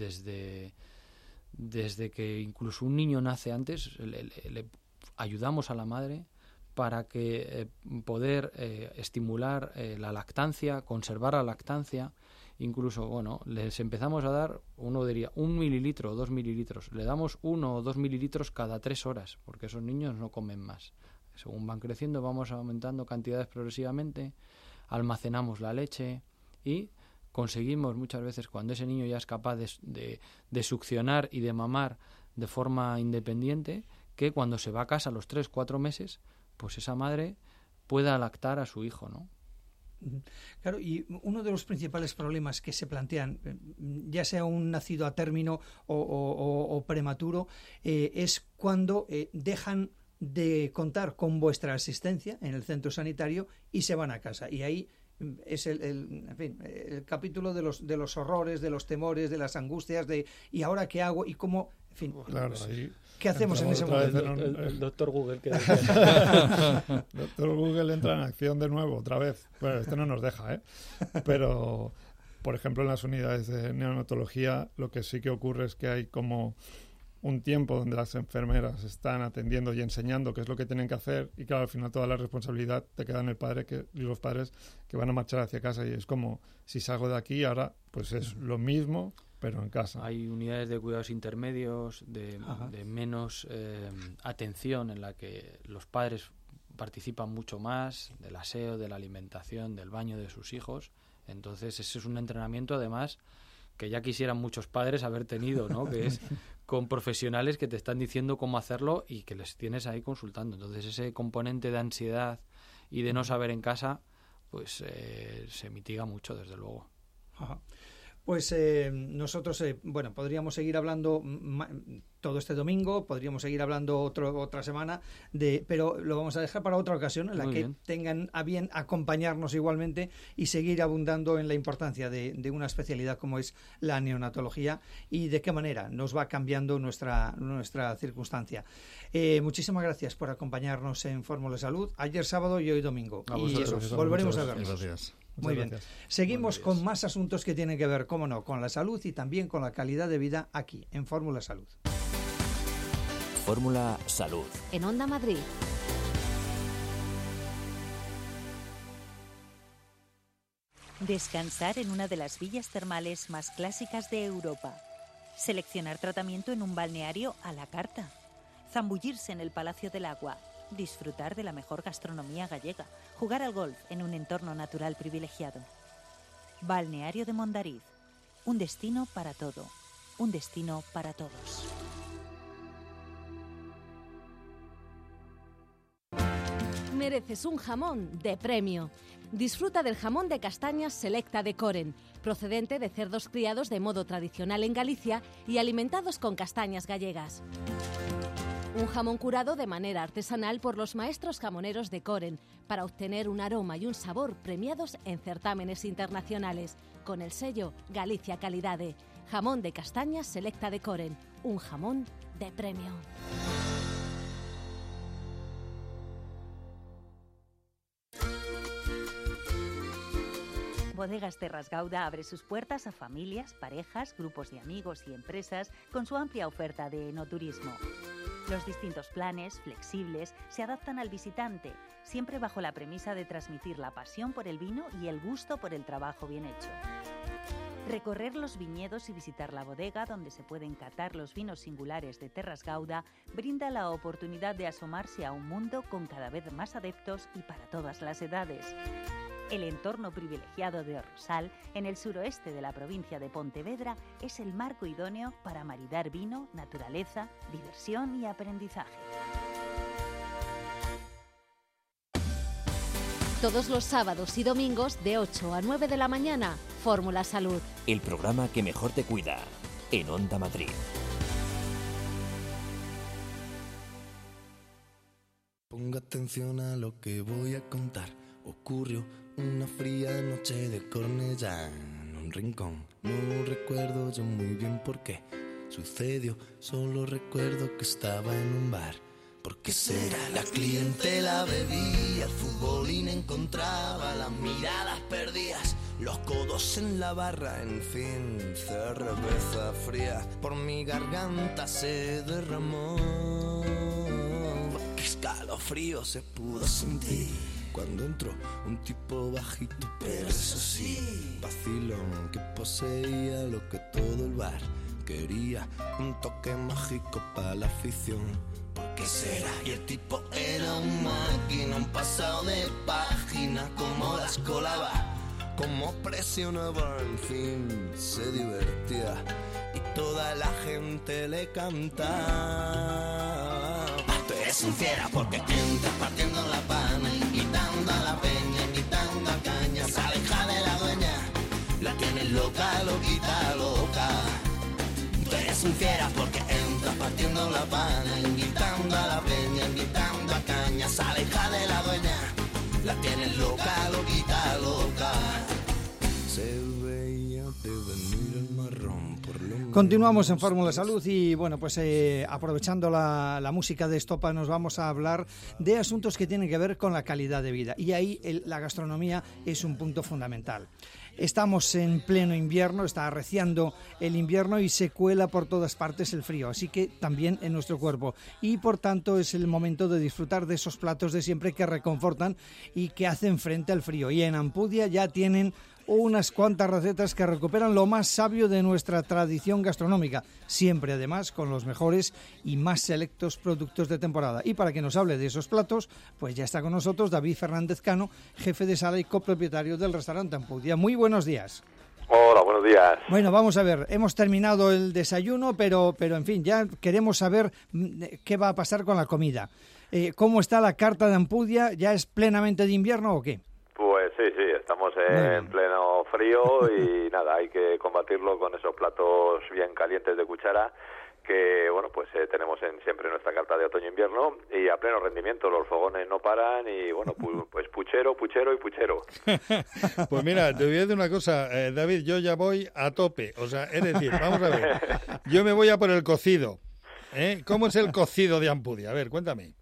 desde que incluso un niño nace antes, le ayudamos a la madre para que poder estimular la lactancia, conservar la lactancia, incluso, bueno, les empezamos a dar, uno diría, 1 mililitro o 2 mililitros, le damos 1 o 2 mililitros cada 3 horas, porque esos niños no comen más. Según van creciendo, vamos aumentando cantidades progresivamente, almacenamos la leche y conseguimos muchas veces, cuando ese niño ya es capaz de succionar y de mamar de forma independiente, que cuando se va a casa a los 3-4 meses, pues esa madre pueda lactar a su hijo, ¿no? Claro, y uno de los principales problemas que se plantean, ya sea un nacido a término o prematuro, es cuando dejan de contar con vuestra asistencia en el centro sanitario y se van a casa. Y ahí es el capítulo de los horrores, de los temores, de las angustias, ¿y ahora qué hago? Y cómo, en fin, claro, ¿qué hacemos en ese momento? El doctor Google. Doctor Google entra en acción de nuevo, otra vez. Bueno, este no nos deja, ¿eh? Pero, por ejemplo, en las unidades de neonatología, lo que sí que ocurre es que hay como un tiempo donde las enfermeras están atendiendo y enseñando qué es lo que tienen que hacer y claro, al final toda la responsabilidad te queda en el padre y los padres que van a marchar hacia casa y es como, si salgo de aquí ahora, pues es lo mismo, pero en casa. Hay unidades de cuidados intermedios, de menos atención, en la que los padres participan mucho más del aseo, de la alimentación, del baño de sus hijos. Entonces ese es un entrenamiento además que ya quisieran muchos padres haber tenido, ¿no? Que es con profesionales que te están diciendo cómo hacerlo y que les tienes ahí consultando. Entonces ese componente de ansiedad y de no saber en casa, pues se mitiga mucho, desde luego. Ajá. Pues nosotros, podríamos seguir hablando todo este domingo, podríamos seguir hablando otra semana, pero lo vamos a dejar para otra ocasión en la que tengan a bien acompañarnos igualmente y seguir abundando en la importancia de una especialidad como es la neonatología y de qué manera nos va cambiando nuestra circunstancia. Muchísimas gracias por acompañarnos en Fórmula Salud, ayer sábado y hoy domingo. Volveremos a vernos. Gracias. Muy bien. Seguimos con más asuntos que tienen que ver, cómo no, con la salud y también con la calidad de vida aquí, en Fórmula Salud. Fórmula Salud. En Onda Madrid. Descansar en una de las villas termales más clásicas de Europa. Seleccionar tratamiento en un balneario a la carta. Zambullirse en el Palacio del Agua. Disfrutar de la mejor gastronomía gallega. Jugar al golf en un entorno natural privilegiado. Balneario de Mondariz. Un destino para todo. Un destino para todos. Mereces un jamón de premio. Disfruta del jamón de castañas Selecta de Coren, procedente de cerdos criados de modo tradicional en Galicia y alimentados con castañas gallegas. Un jamón curado de manera artesanal por los maestros jamoneros de Coren para obtener un aroma y un sabor premiados en certámenes internacionales, con el sello Galicia Calidade. Jamón de castañas Selecta de Coren, un jamón de premio. Bodegas Terras Gauda abre sus puertas a familias, parejas, grupos de amigos y empresas con su amplia oferta de enoturismo. Los distintos planes, flexibles, se adaptan al visitante, siempre bajo la premisa de transmitir la pasión por el vino y el gusto por el trabajo bien hecho. Recorrer los viñedos y visitar la bodega donde se pueden catar los vinos singulares de Terras Gauda brinda la oportunidad de asomarse a un mundo con cada vez más adeptos y para todas las edades. El entorno privilegiado de Orrosal, en el suroeste de la provincia de Pontevedra, es el marco idóneo para maridar vino, naturaleza, diversión y aprendizaje. Todos los sábados y domingos de 8 a 9 de la mañana, Fórmula Salud. El programa que mejor te cuida, en Onda Madrid. Ponga atención a lo que voy a contar. Ocurrió una fría noche de Cornellá en un rincón. No recuerdo yo muy bien por qué sucedió, solo recuerdo que estaba en un bar. ¿Por qué será? La clientela bebía, el futbolín encontraba las miradas perdidas, los codos en la barra, en fin, cerveza fría por mi garganta se derramó. Qué escalofrío se pudo sentir cuando entró un tipo bajito, pero eso sí, vacilón que poseía lo que todo el bar quería, un toque mágico para la afición. ¿Por qué será? Y el tipo era un máquina, un pasado de página, como las colaba, como presionaba, en fin, se divertía y toda la gente le cantaba. Tú eres un fiera porque entras partiendo la pana, invitando a la peña, invitando a caña, se aleja de la dueña, la tienes loca, loquita, loca. Tú eres un fiera porque entras partiendo la pana, invitando a la peña, invitando a caña, se aleja de la dueña, la tienes loca, loquita, loca. Se veía de venir el marrón por lo menos. Continuamos en Fórmula Salud y bueno, pues aprovechando la música de Estopa nos vamos a hablar de asuntos que tienen que ver con la calidad de vida y ahí la gastronomía es un punto fundamental. Estamos en pleno invierno, está arreciando el invierno y se cuela por todas partes el frío, así que también en nuestro cuerpo. Y por tanto es el momento de disfrutar de esos platos de siempre que reconfortan y que hacen frente al frío. Y en Ampudia ya tienen unas cuantas recetas que recuperan lo más sabio de nuestra tradición gastronómica, siempre además con los mejores y más selectos productos de temporada. Y para que nos hable de esos platos, pues ya está con nosotros David Fernández Cano, jefe de sala y copropietario del restaurante Ampudia. Muy buenos días. Hola, buenos días. Bueno, vamos a ver, hemos terminado el desayuno, pero en fin, ya queremos saber qué va a pasar con la comida. ¿Cómo está la carta de Ampudia? ¿Ya es plenamente de invierno o qué? Pues sí, estamos en pleno frío y nada, hay que combatirlo con esos platos bien calientes de cuchara que, bueno, pues tenemos siempre en nuestra carta de otoño-invierno y a pleno rendimiento, los fogones no paran y, bueno, pues puchero y puchero. Pues mira, te voy a decir una cosa, David, yo ya voy a tope, o sea, es decir, vamos a ver, yo me voy a por el cocido, ¿eh? ¿Cómo es el cocido de Ampudia? A ver, cuéntame. Bueno,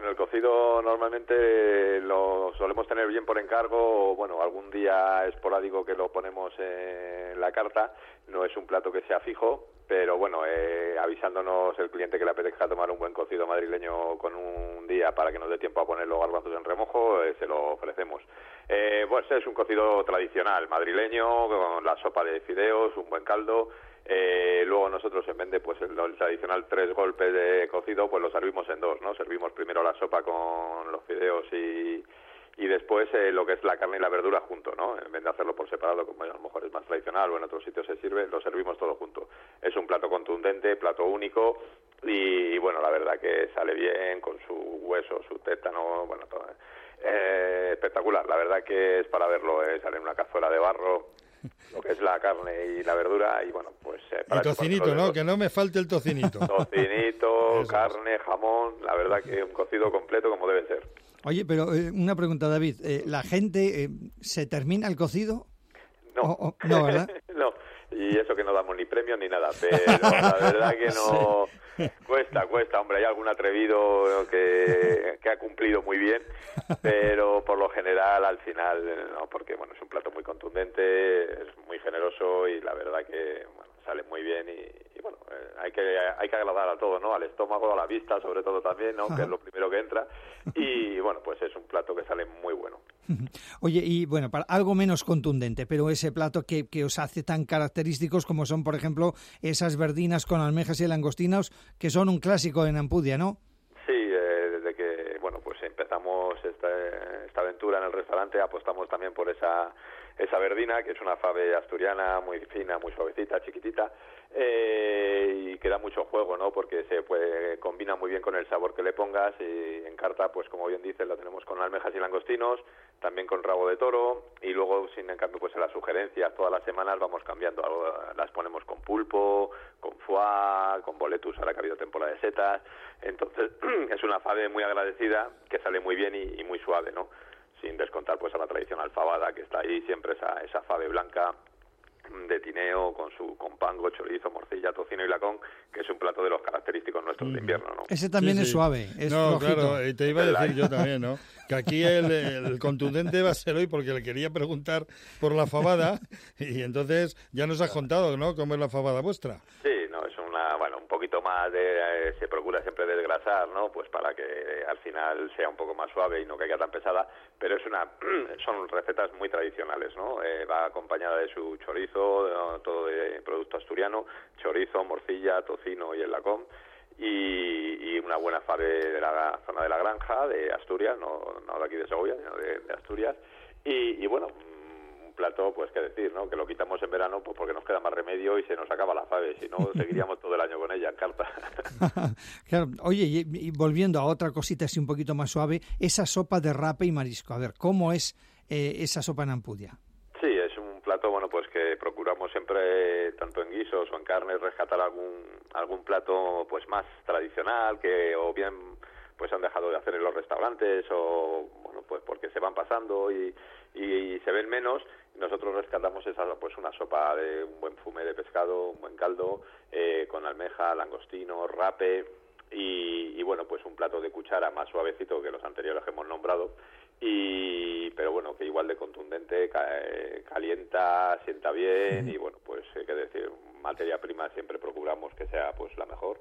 Bueno, el cocido normalmente lo solemos tener bien por encargo, o bueno, algún día esporádico que lo ponemos en la carta. No es un plato que sea fijo, pero bueno, avisándonos el cliente que le apetezca tomar un buen cocido madrileño con un día para que nos dé tiempo a poner los garbanzos en remojo, se lo ofrecemos. Pues es un cocido tradicional madrileño, con la sopa de fideos, un buen caldo. Luego nosotros en vez de pues el tradicional 3 golpes de cocido, pues lo servimos en 2, ¿no? Servimos primero la sopa con los fideos y después lo que es la carne y la verdura junto, ¿no? En vez de hacerlo por separado, como a lo mejor es más tradicional o en otros sitios se sirve, lo servimos todo junto. Es un plato contundente, plato único y bueno, la verdad que sale bien con su hueso, su tétano, bueno, todo, espectacular. La verdad que es para verlo, sale en una cazuela de barro, lo que es la carne y la verdura y bueno, pues... el tocinito, ¿no? Que no me falte el tocinito. Tocinito, carne, jamón, la verdad que un cocido completo como debe ser. Oye, pero una pregunta, David. ¿La gente se termina el cocido? No. No, ¿verdad? No, y eso que no damos ni premios ni nada, pero la verdad que no... Sí. Cuesta, hombre, hay algún atrevido que ha cumplido muy bien, pero por lo general al final no, porque bueno, es un plato muy contundente, es muy generoso y la verdad que bueno, sale muy bien y bueno, hay que agradar a todo, ¿no? Al estómago, a la vista, sobre todo también, ¿no? Que es lo primero que entra y bueno, pues es un plato que sale muy bueno. Oye, y bueno, para algo menos contundente, pero ese plato que os hace tan característicos como son, por ejemplo, esas verdinas con almejas y langostinos, que son un clásico en Ampudia, ¿no? Sí, desde que, bueno, pues empezamos esta aventura en el restaurante, apostamos también por esa verdina, que es una fave asturiana muy fina, muy suavecita, chiquitita, y que da mucho juego, ¿no? Porque combina muy bien con el sabor que le pongas y en carta, pues como bien dices, la tenemos con almejas y langostinos, también con rabo de toro y luego, en cambio, pues en las sugerencias todas las semanas vamos cambiando, las ponemos con pulpo, con foie, con boletus, ahora que ha habido temporada de setas, entonces es una fave muy agradecida que sale muy bien y muy suave, ¿no? Sin descontar pues a la tradicional fabada que está ahí, siempre esa fave blanca de tineo con pango, chorizo, morcilla, tocino y lacón, que es un plato de los característicos nuestros de invierno, ¿no? Ese también es suave, es no, flojito. Claro, te iba a decir yo también, ¿no? Que aquí el contundente va a ser hoy porque le quería preguntar por la fabada y entonces ya nos has contado, ¿no? ¿Cómo es la fabada vuestra? Sí, no, es un poquito más se procura siempre desgrasar, ¿no? Pues para que al final sea un poco más suave y no caiga tan pesada, pero son recetas muy tradicionales, ¿no? Va acompañada de su chorizo, todo de producto asturiano, chorizo, morcilla, tocino y el lacón, y una buena fave de la zona de la Granja, de Asturias, no de aquí de Segovia, sino de Asturias, y bueno, plato, pues qué decir, ¿no? Que lo quitamos en verano pues porque nos queda más remedio y se nos acaba la fave, si no seguiríamos todo el año con ella en carta. Claro. Oye, y volviendo a otra cosita así un poquito más suave, esa sopa de rape y marisco, a ver, ¿cómo es esa sopa en Ampudia? Sí, es un plato, bueno, pues que procuramos siempre, tanto en guisos o en carnes, rescatar algún plato pues más tradicional, que o bien pues han dejado de hacer en los restaurantes o bueno, pues porque se van pasando y se ven menos. Nosotros rescatamos pues una sopa de un buen fume de pescado, un buen caldo, con almeja, langostino, rape y bueno, pues un plato de cuchara más suavecito que los anteriores que hemos nombrado, pero bueno, que igual de contundente, calienta, sienta bien y bueno, pues qué decir, materia prima siempre procuramos que sea pues la mejor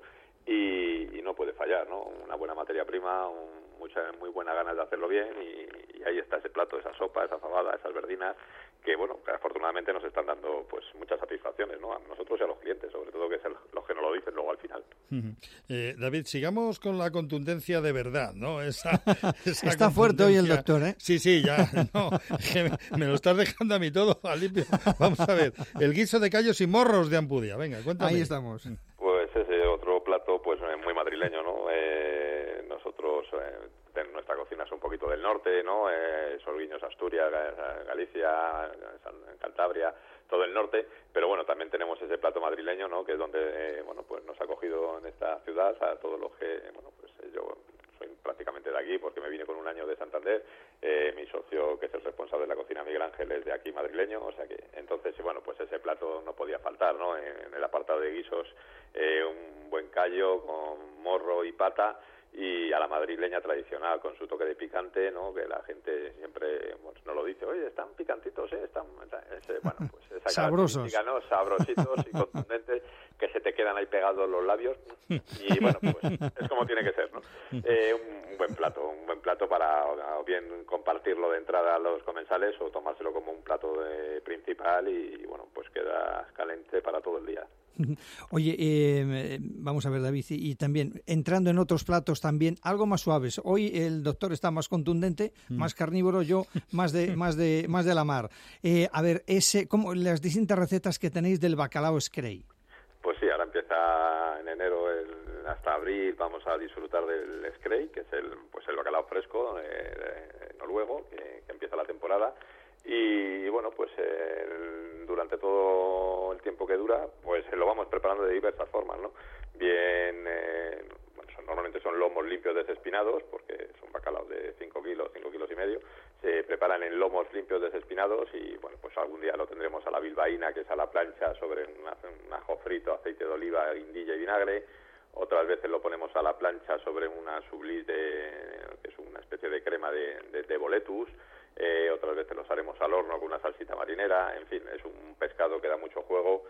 y no puede fallar, ¿no? Una buena materia prima, muy buenas ganas de hacerlo bien y ahí está ese plato, esa sopa, esa fabada, esas verdinas que bueno, que afortunadamente nos están dando pues muchas satisfacciones, ¿no? A nosotros y a los clientes, sobre todo que es los que nos lo dicen luego al final. David, sigamos con la contundencia de verdad, ¿no? Esa está fuerte hoy el doctor, ¿eh? Sí, ya, no, me lo estás dejando a mí todo limpio. Vamos a ver, el guiso de callos y morros de Ampudia, venga, cuéntame. Ahí estamos. Pues ese otro plato pues muy madrileño, ¿no? Nosotros nuestra cocina es un poquito del norte, ¿no? Sorguiños, Asturias, Galicia, Cantabria, todo el norte, pero bueno, también tenemos ese plato madrileño, ¿no? Que es donde, bueno, pues nos ha acogido en esta ciudad a todos los que, bueno, pues yo soy prácticamente de aquí porque me vine con un año de Santander, mi socio, que es el responsable de la cocina, Miguel Ángel, es de aquí madrileño, o sea que, entonces, bueno, pues ese plato no podía faltar, ¿no? En el apartado de guisos, un buen callo con morro y pata, y a la madrileña tradicional, con su toque de picante, ¿no? Que la gente siempre nos lo dice, oye, están picantitos, están... Bueno, pues esa sabrosos, ¿no? Sabrositos y contundentes, que se te quedan ahí pegados los labios, y bueno, pues es como tiene que ser, ¿no? Un buen plato para o bien compartirlo de entrada a los comensales o tomárselo como un plato principal y bueno, pues queda caliente para todo el día. Oye, vamos a ver, David, y también entrando en otros platos también algo más suaves. Hoy el doctor está más contundente, más carnívoro, yo más de la mar. A ver, ¿cómo las distintas recetas que tenéis del bacalao Scray? Pues sí, ahora empieza en enero hasta abril, vamos a disfrutar del Scray, que es el bacalao fresco noruego, que empieza la temporada. Y bueno, pues durante todo el tiempo que dura, pues lo vamos preparando de diversas formas, ¿no? Bien, normalmente son lomos limpios desespinados, porque es un bacalao de 5 kilos y medio. Se preparan en lomos limpios desespinados y bueno, pues algún día lo tendremos a la bilbaína, que es a la plancha sobre un ajo frito, aceite de oliva, guindilla y vinagre. Otras veces lo ponemos a la plancha sobre una sublis, que es una especie de crema de boletus. Otras veces los haremos al horno con una salsita marinera. En fin, es un pescado que da mucho juego,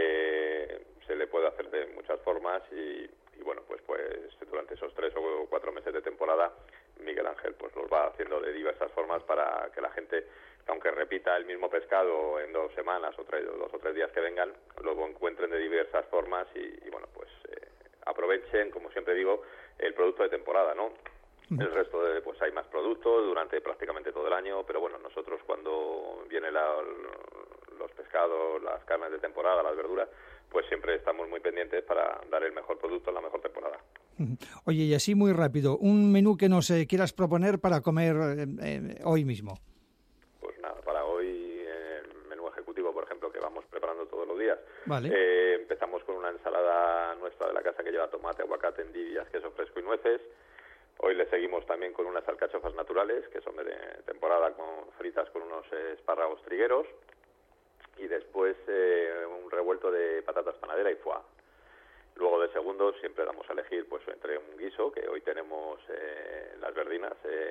se le puede hacer de muchas formas y bueno, pues durante esos 3 o 4 meses de temporada Miguel Ángel pues los va haciendo de diversas formas para que la gente, aunque repita el mismo pescado en 2 semanas o 2 o 3 días que vengan, lo encuentren de diversas formas y bueno, pues aprovechen, como siempre digo, el producto de temporada, ¿no? El resto pues hay más productos durante prácticamente todo el año, pero bueno, nosotros cuando vienen los pescados, las carnes de temporada, las verduras, pues siempre estamos muy pendientes para dar el mejor producto en la mejor temporada. Oye, y así muy rápido, un menú que nos quieras proponer para comer hoy mismo. Pues nada, para hoy, menú ejecutivo, por ejemplo, que vamos preparando todos los días. Vale. Empezamos con una ensalada nuestra de la casa que lleva tomate, aguacate, endivias, queso fresco y nueces. Hoy le seguimos también con unas alcachofas naturales, que son de temporada, fritas con unos espárragos trigueros. Y después un revuelto de patatas panadera y foie. Luego de segundos siempre damos a elegir pues entre un guiso, que hoy tenemos las verdinas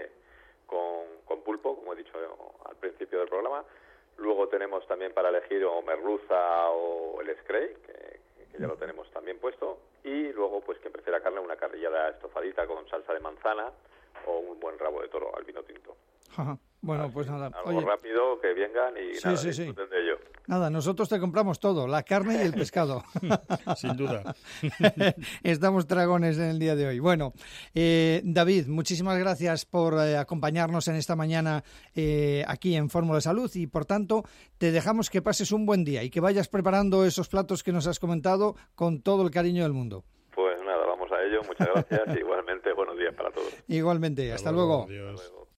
con pulpo, como he dicho al principio del programa. Luego tenemos también para elegir o merluza o el Scray, que ya lo tenemos también puesto. Y luego, pues quien prefiera carne, una carrillada estofadita con salsa de manzana o un buen rabo de toro al vino tinto. Ajá. Bueno, pues nada. Algo rápido, que vengan y disfruten de ello. Nada, nosotros te compramos todo, la carne y el pescado. Sin duda. Estamos dragones en el día de hoy. Bueno, David, muchísimas gracias por acompañarnos en esta mañana aquí en Fórmula Salud y, por tanto, te dejamos que pases un buen día y que vayas preparando esos platos que nos has comentado con todo el cariño del mundo. Pues nada, vamos a ello. Muchas gracias. Igualmente, buenos días para todos. Igualmente. Hasta luego. Adiós. Hasta luego.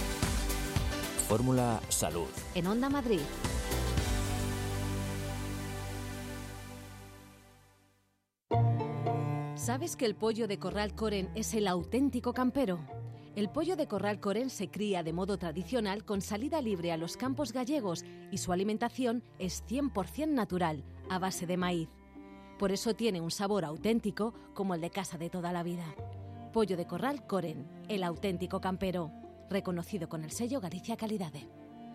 Fórmula Salud. En Onda Madrid. ¿Sabes que el pollo de corral Coren es el auténtico campero? El pollo de corral Coren se cría de modo tradicional con salida libre a los campos gallegos y su alimentación es 100% natural, a base de maíz. Por eso tiene un sabor auténtico como el de casa de toda la vida. Pollo de corral Coren, el auténtico campero. Reconocido con el sello Galicia Calidade.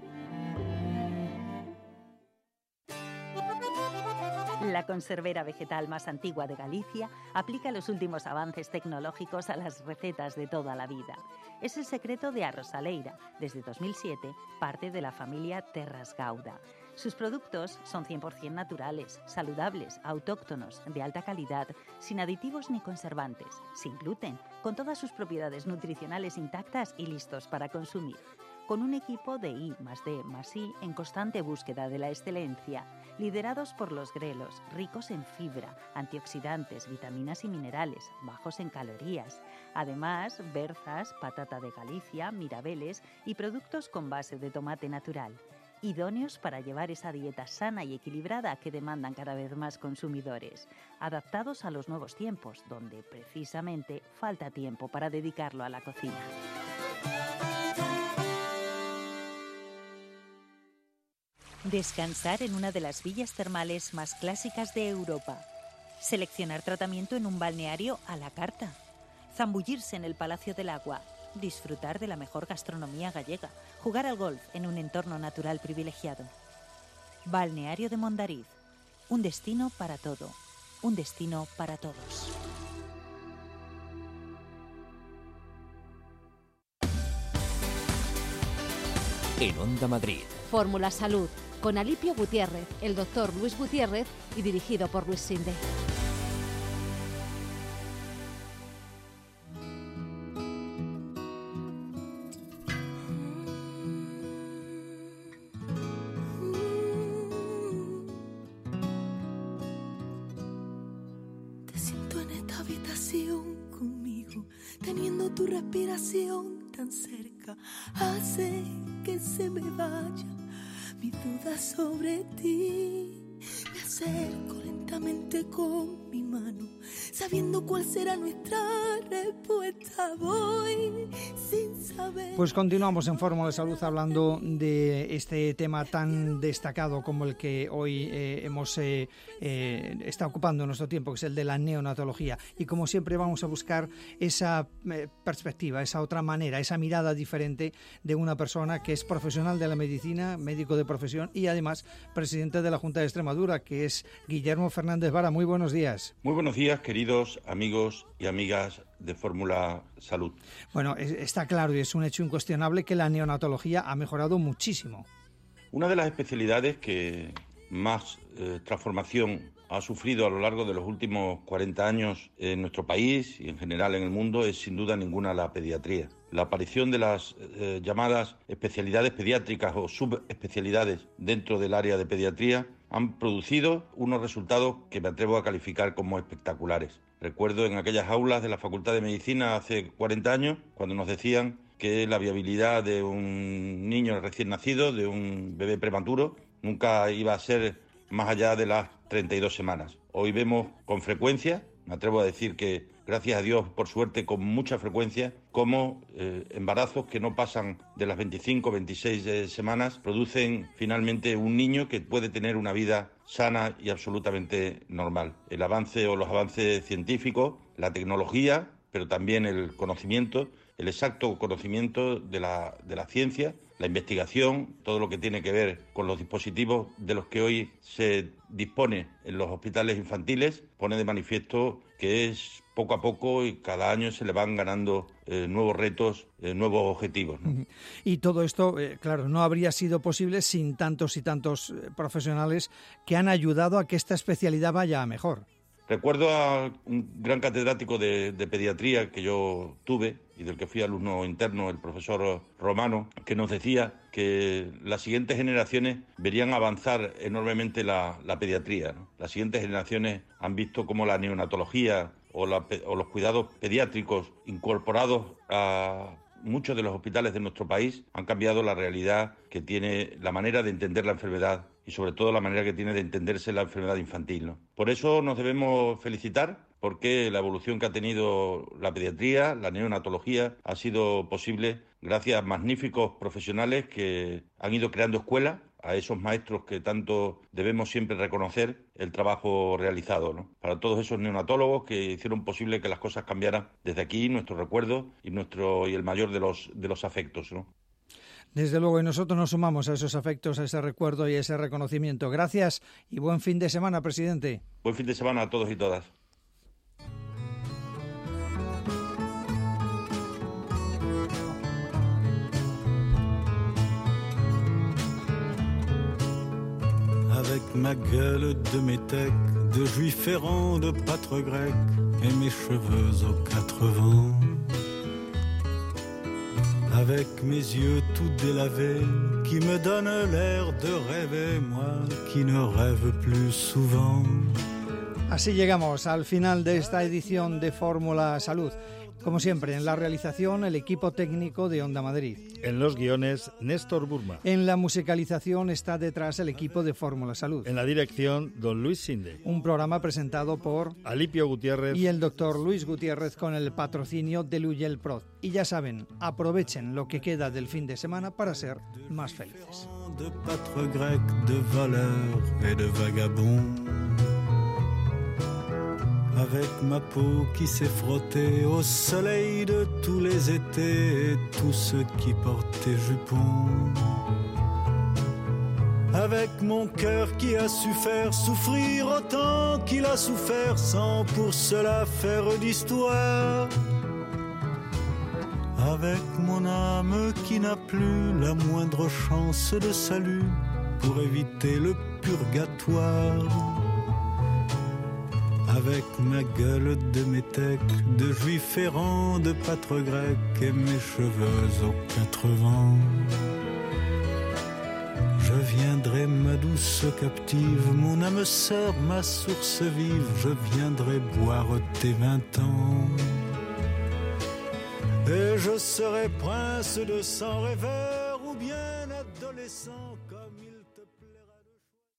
La conservera vegetal más antigua de Galicia aplica los últimos avances tecnológicos a las recetas de toda la vida. Es el secreto de Arrosaleira, desde 2007, parte de la familia Terras Gauda. Sus productos son 100% naturales, saludables, autóctonos, de alta calidad, sin aditivos ni conservantes, sin gluten, con todas sus propiedades nutricionales intactas y listos para consumir. Con un equipo de I+D+I en constante búsqueda de la excelencia, liderados por los grelos, ricos en fibra, antioxidantes, vitaminas y minerales, bajos en calorías. Además, berzas, patata de Galicia, mirabeles y productos con base de tomate natural. Idóneos para llevar esa dieta sana y equilibrada que demandan cada vez más consumidores, adaptados a los nuevos tiempos, donde precisamente falta tiempo para dedicarlo a la cocina. Descansar en una de las villas termales más clásicas de Europa. Seleccionar tratamiento en un balneario a la carta. zambullirse en el Palacio del Agua, disfrutar de la mejor gastronomía gallega, jugar al golf en un entorno natural privilegiado. Balneario de Mondariz, un destino para todo, un destino para todos. En Onda Madrid. Fórmula Salud, con Alipio Gutiérrez, el doctor Luis Gutiérrez y dirigido por Luis Sinde. Te siento en esta habitación conmigo, teniendo tu respiración tan cerca, hace que se me vaya mi duda sobre ti. Me acerco lentamente con mi mano, sabiendo cuál será nuestra respuesta. Voy sin saber. Pues continuamos en Fórmula Salud hablando de este tema tan destacado como el que hoy está ocupando nuestro tiempo, que es el de la neonatología. Y como siempre vamos a buscar esa perspectiva, esa otra manera, esa mirada diferente de una persona que es profesional de la medicina, médico de profesión y además presidente de la Junta de Extremadura, que es Guillermo Fernández Vara. Muy buenos días. Muy buenos días, queridos amigos y amigas de Fórmula Salud. Bueno, está claro y es un hecho incuestionable que la neonatología ha mejorado muchísimo. Una de las especialidades que más transformación ha sufrido a lo largo de los últimos 40 años en nuestro país y en general en el mundo es sin duda ninguna la pediatría. La aparición de las llamadas especialidades pediátricas o subespecialidades dentro del área de pediatría han producido unos resultados que me atrevo a calificar como espectaculares. Recuerdo en aquellas aulas de la Facultad de Medicina hace 40 años cuando nos decían que la viabilidad de un niño recién nacido, de un bebé prematuro, nunca iba a ser más allá de las 32 semanas. Hoy vemos con frecuencia, me atrevo a decir que gracias a Dios, por suerte, con mucha frecuencia, cómo embarazos que no pasan de las 25 o 26 semanas producen finalmente un niño que puede tener una vida sana y absolutamente normal. El avance o los avances científicos, la tecnología, pero también el conocimiento, el exacto conocimiento de la ciencia, la investigación, todo lo que tiene que ver con los dispositivos de los que hoy se dispone en los hospitales infantiles, pone de manifiesto que es poco a poco y cada año se le van ganando nuevos retos, nuevos objetivos, ¿no? Y todo esto, claro, no habría sido posible sin tantos y tantos profesionales que han ayudado a que esta especialidad vaya a mejor. Recuerdo a un gran catedrático de pediatría que yo tuve y del que fui alumno interno, el profesor Romano, que nos decía que las siguientes generaciones verían avanzar enormemente la pediatría, ¿no? Las siguientes generaciones han visto cómo la neonatología o los cuidados pediátricos incorporados a muchos de los hospitales de nuestro país han cambiado la realidad que tiene la manera de entender la enfermedad y sobre todo la manera que tiene de entenderse la enfermedad infantil, ¿no? Por eso nos debemos felicitar porque la evolución que ha tenido la pediatría, la neonatología, ha sido posible gracias a magníficos profesionales que han ido creando escuelas, a esos maestros que tanto debemos siempre reconocer el trabajo realizado, ¿no? Para todos esos neonatólogos que hicieron posible que las cosas cambiaran, desde aquí nuestro recuerdo y el mayor de los afectos, ¿no? Desde luego, y nosotros nos sumamos a esos afectos, a ese recuerdo y a ese reconocimiento. Gracias y buen fin de semana, presidente. Buen fin de semana a todos y todas. Avec ma gueule de métèque, de juif errant, de pâtre grec, et mes cheveux aux 4 vents. Avec mes yeux tout délavés, qui me donnent l'air de rêver, moi qui ne rêve plus souvent. Así llegamos al final de esta edición de Fórmula Salud. Como siempre, en la realización, el equipo técnico de Onda Madrid. En los guiones, Néstor Burma. En la musicalización está detrás el equipo de Fórmula Salud. En la dirección, don Luis Sinde. Un programa presentado por Alipio Gutiérrez y el doctor Luis Gutiérrez con el patrocinio de Luyel Prod. Y ya saben, aprovechen lo que queda del fin de semana para ser más felices. De pâtre grec, de voleur et de vagabond. avec ma peau qui s'est frottée au soleil de tous les étés et tous ceux qui portaient jupons. Avec mon cœur qui a su faire souffrir autant qu'il a souffert sans pour cela faire d'histoire. Avec mon âme qui n'a plus la moindre chance de salut pour éviter le purgatoire. Avec ma gueule de métèque, de juif errant, de pâtre grec et mes cheveux aux 4 vents. Je viendrai, ma douce captive, mon âme sœur, ma source vive, je viendrai boire tes 20 ans. Et je serai prince de sang rêveur ou bien adolescent comme il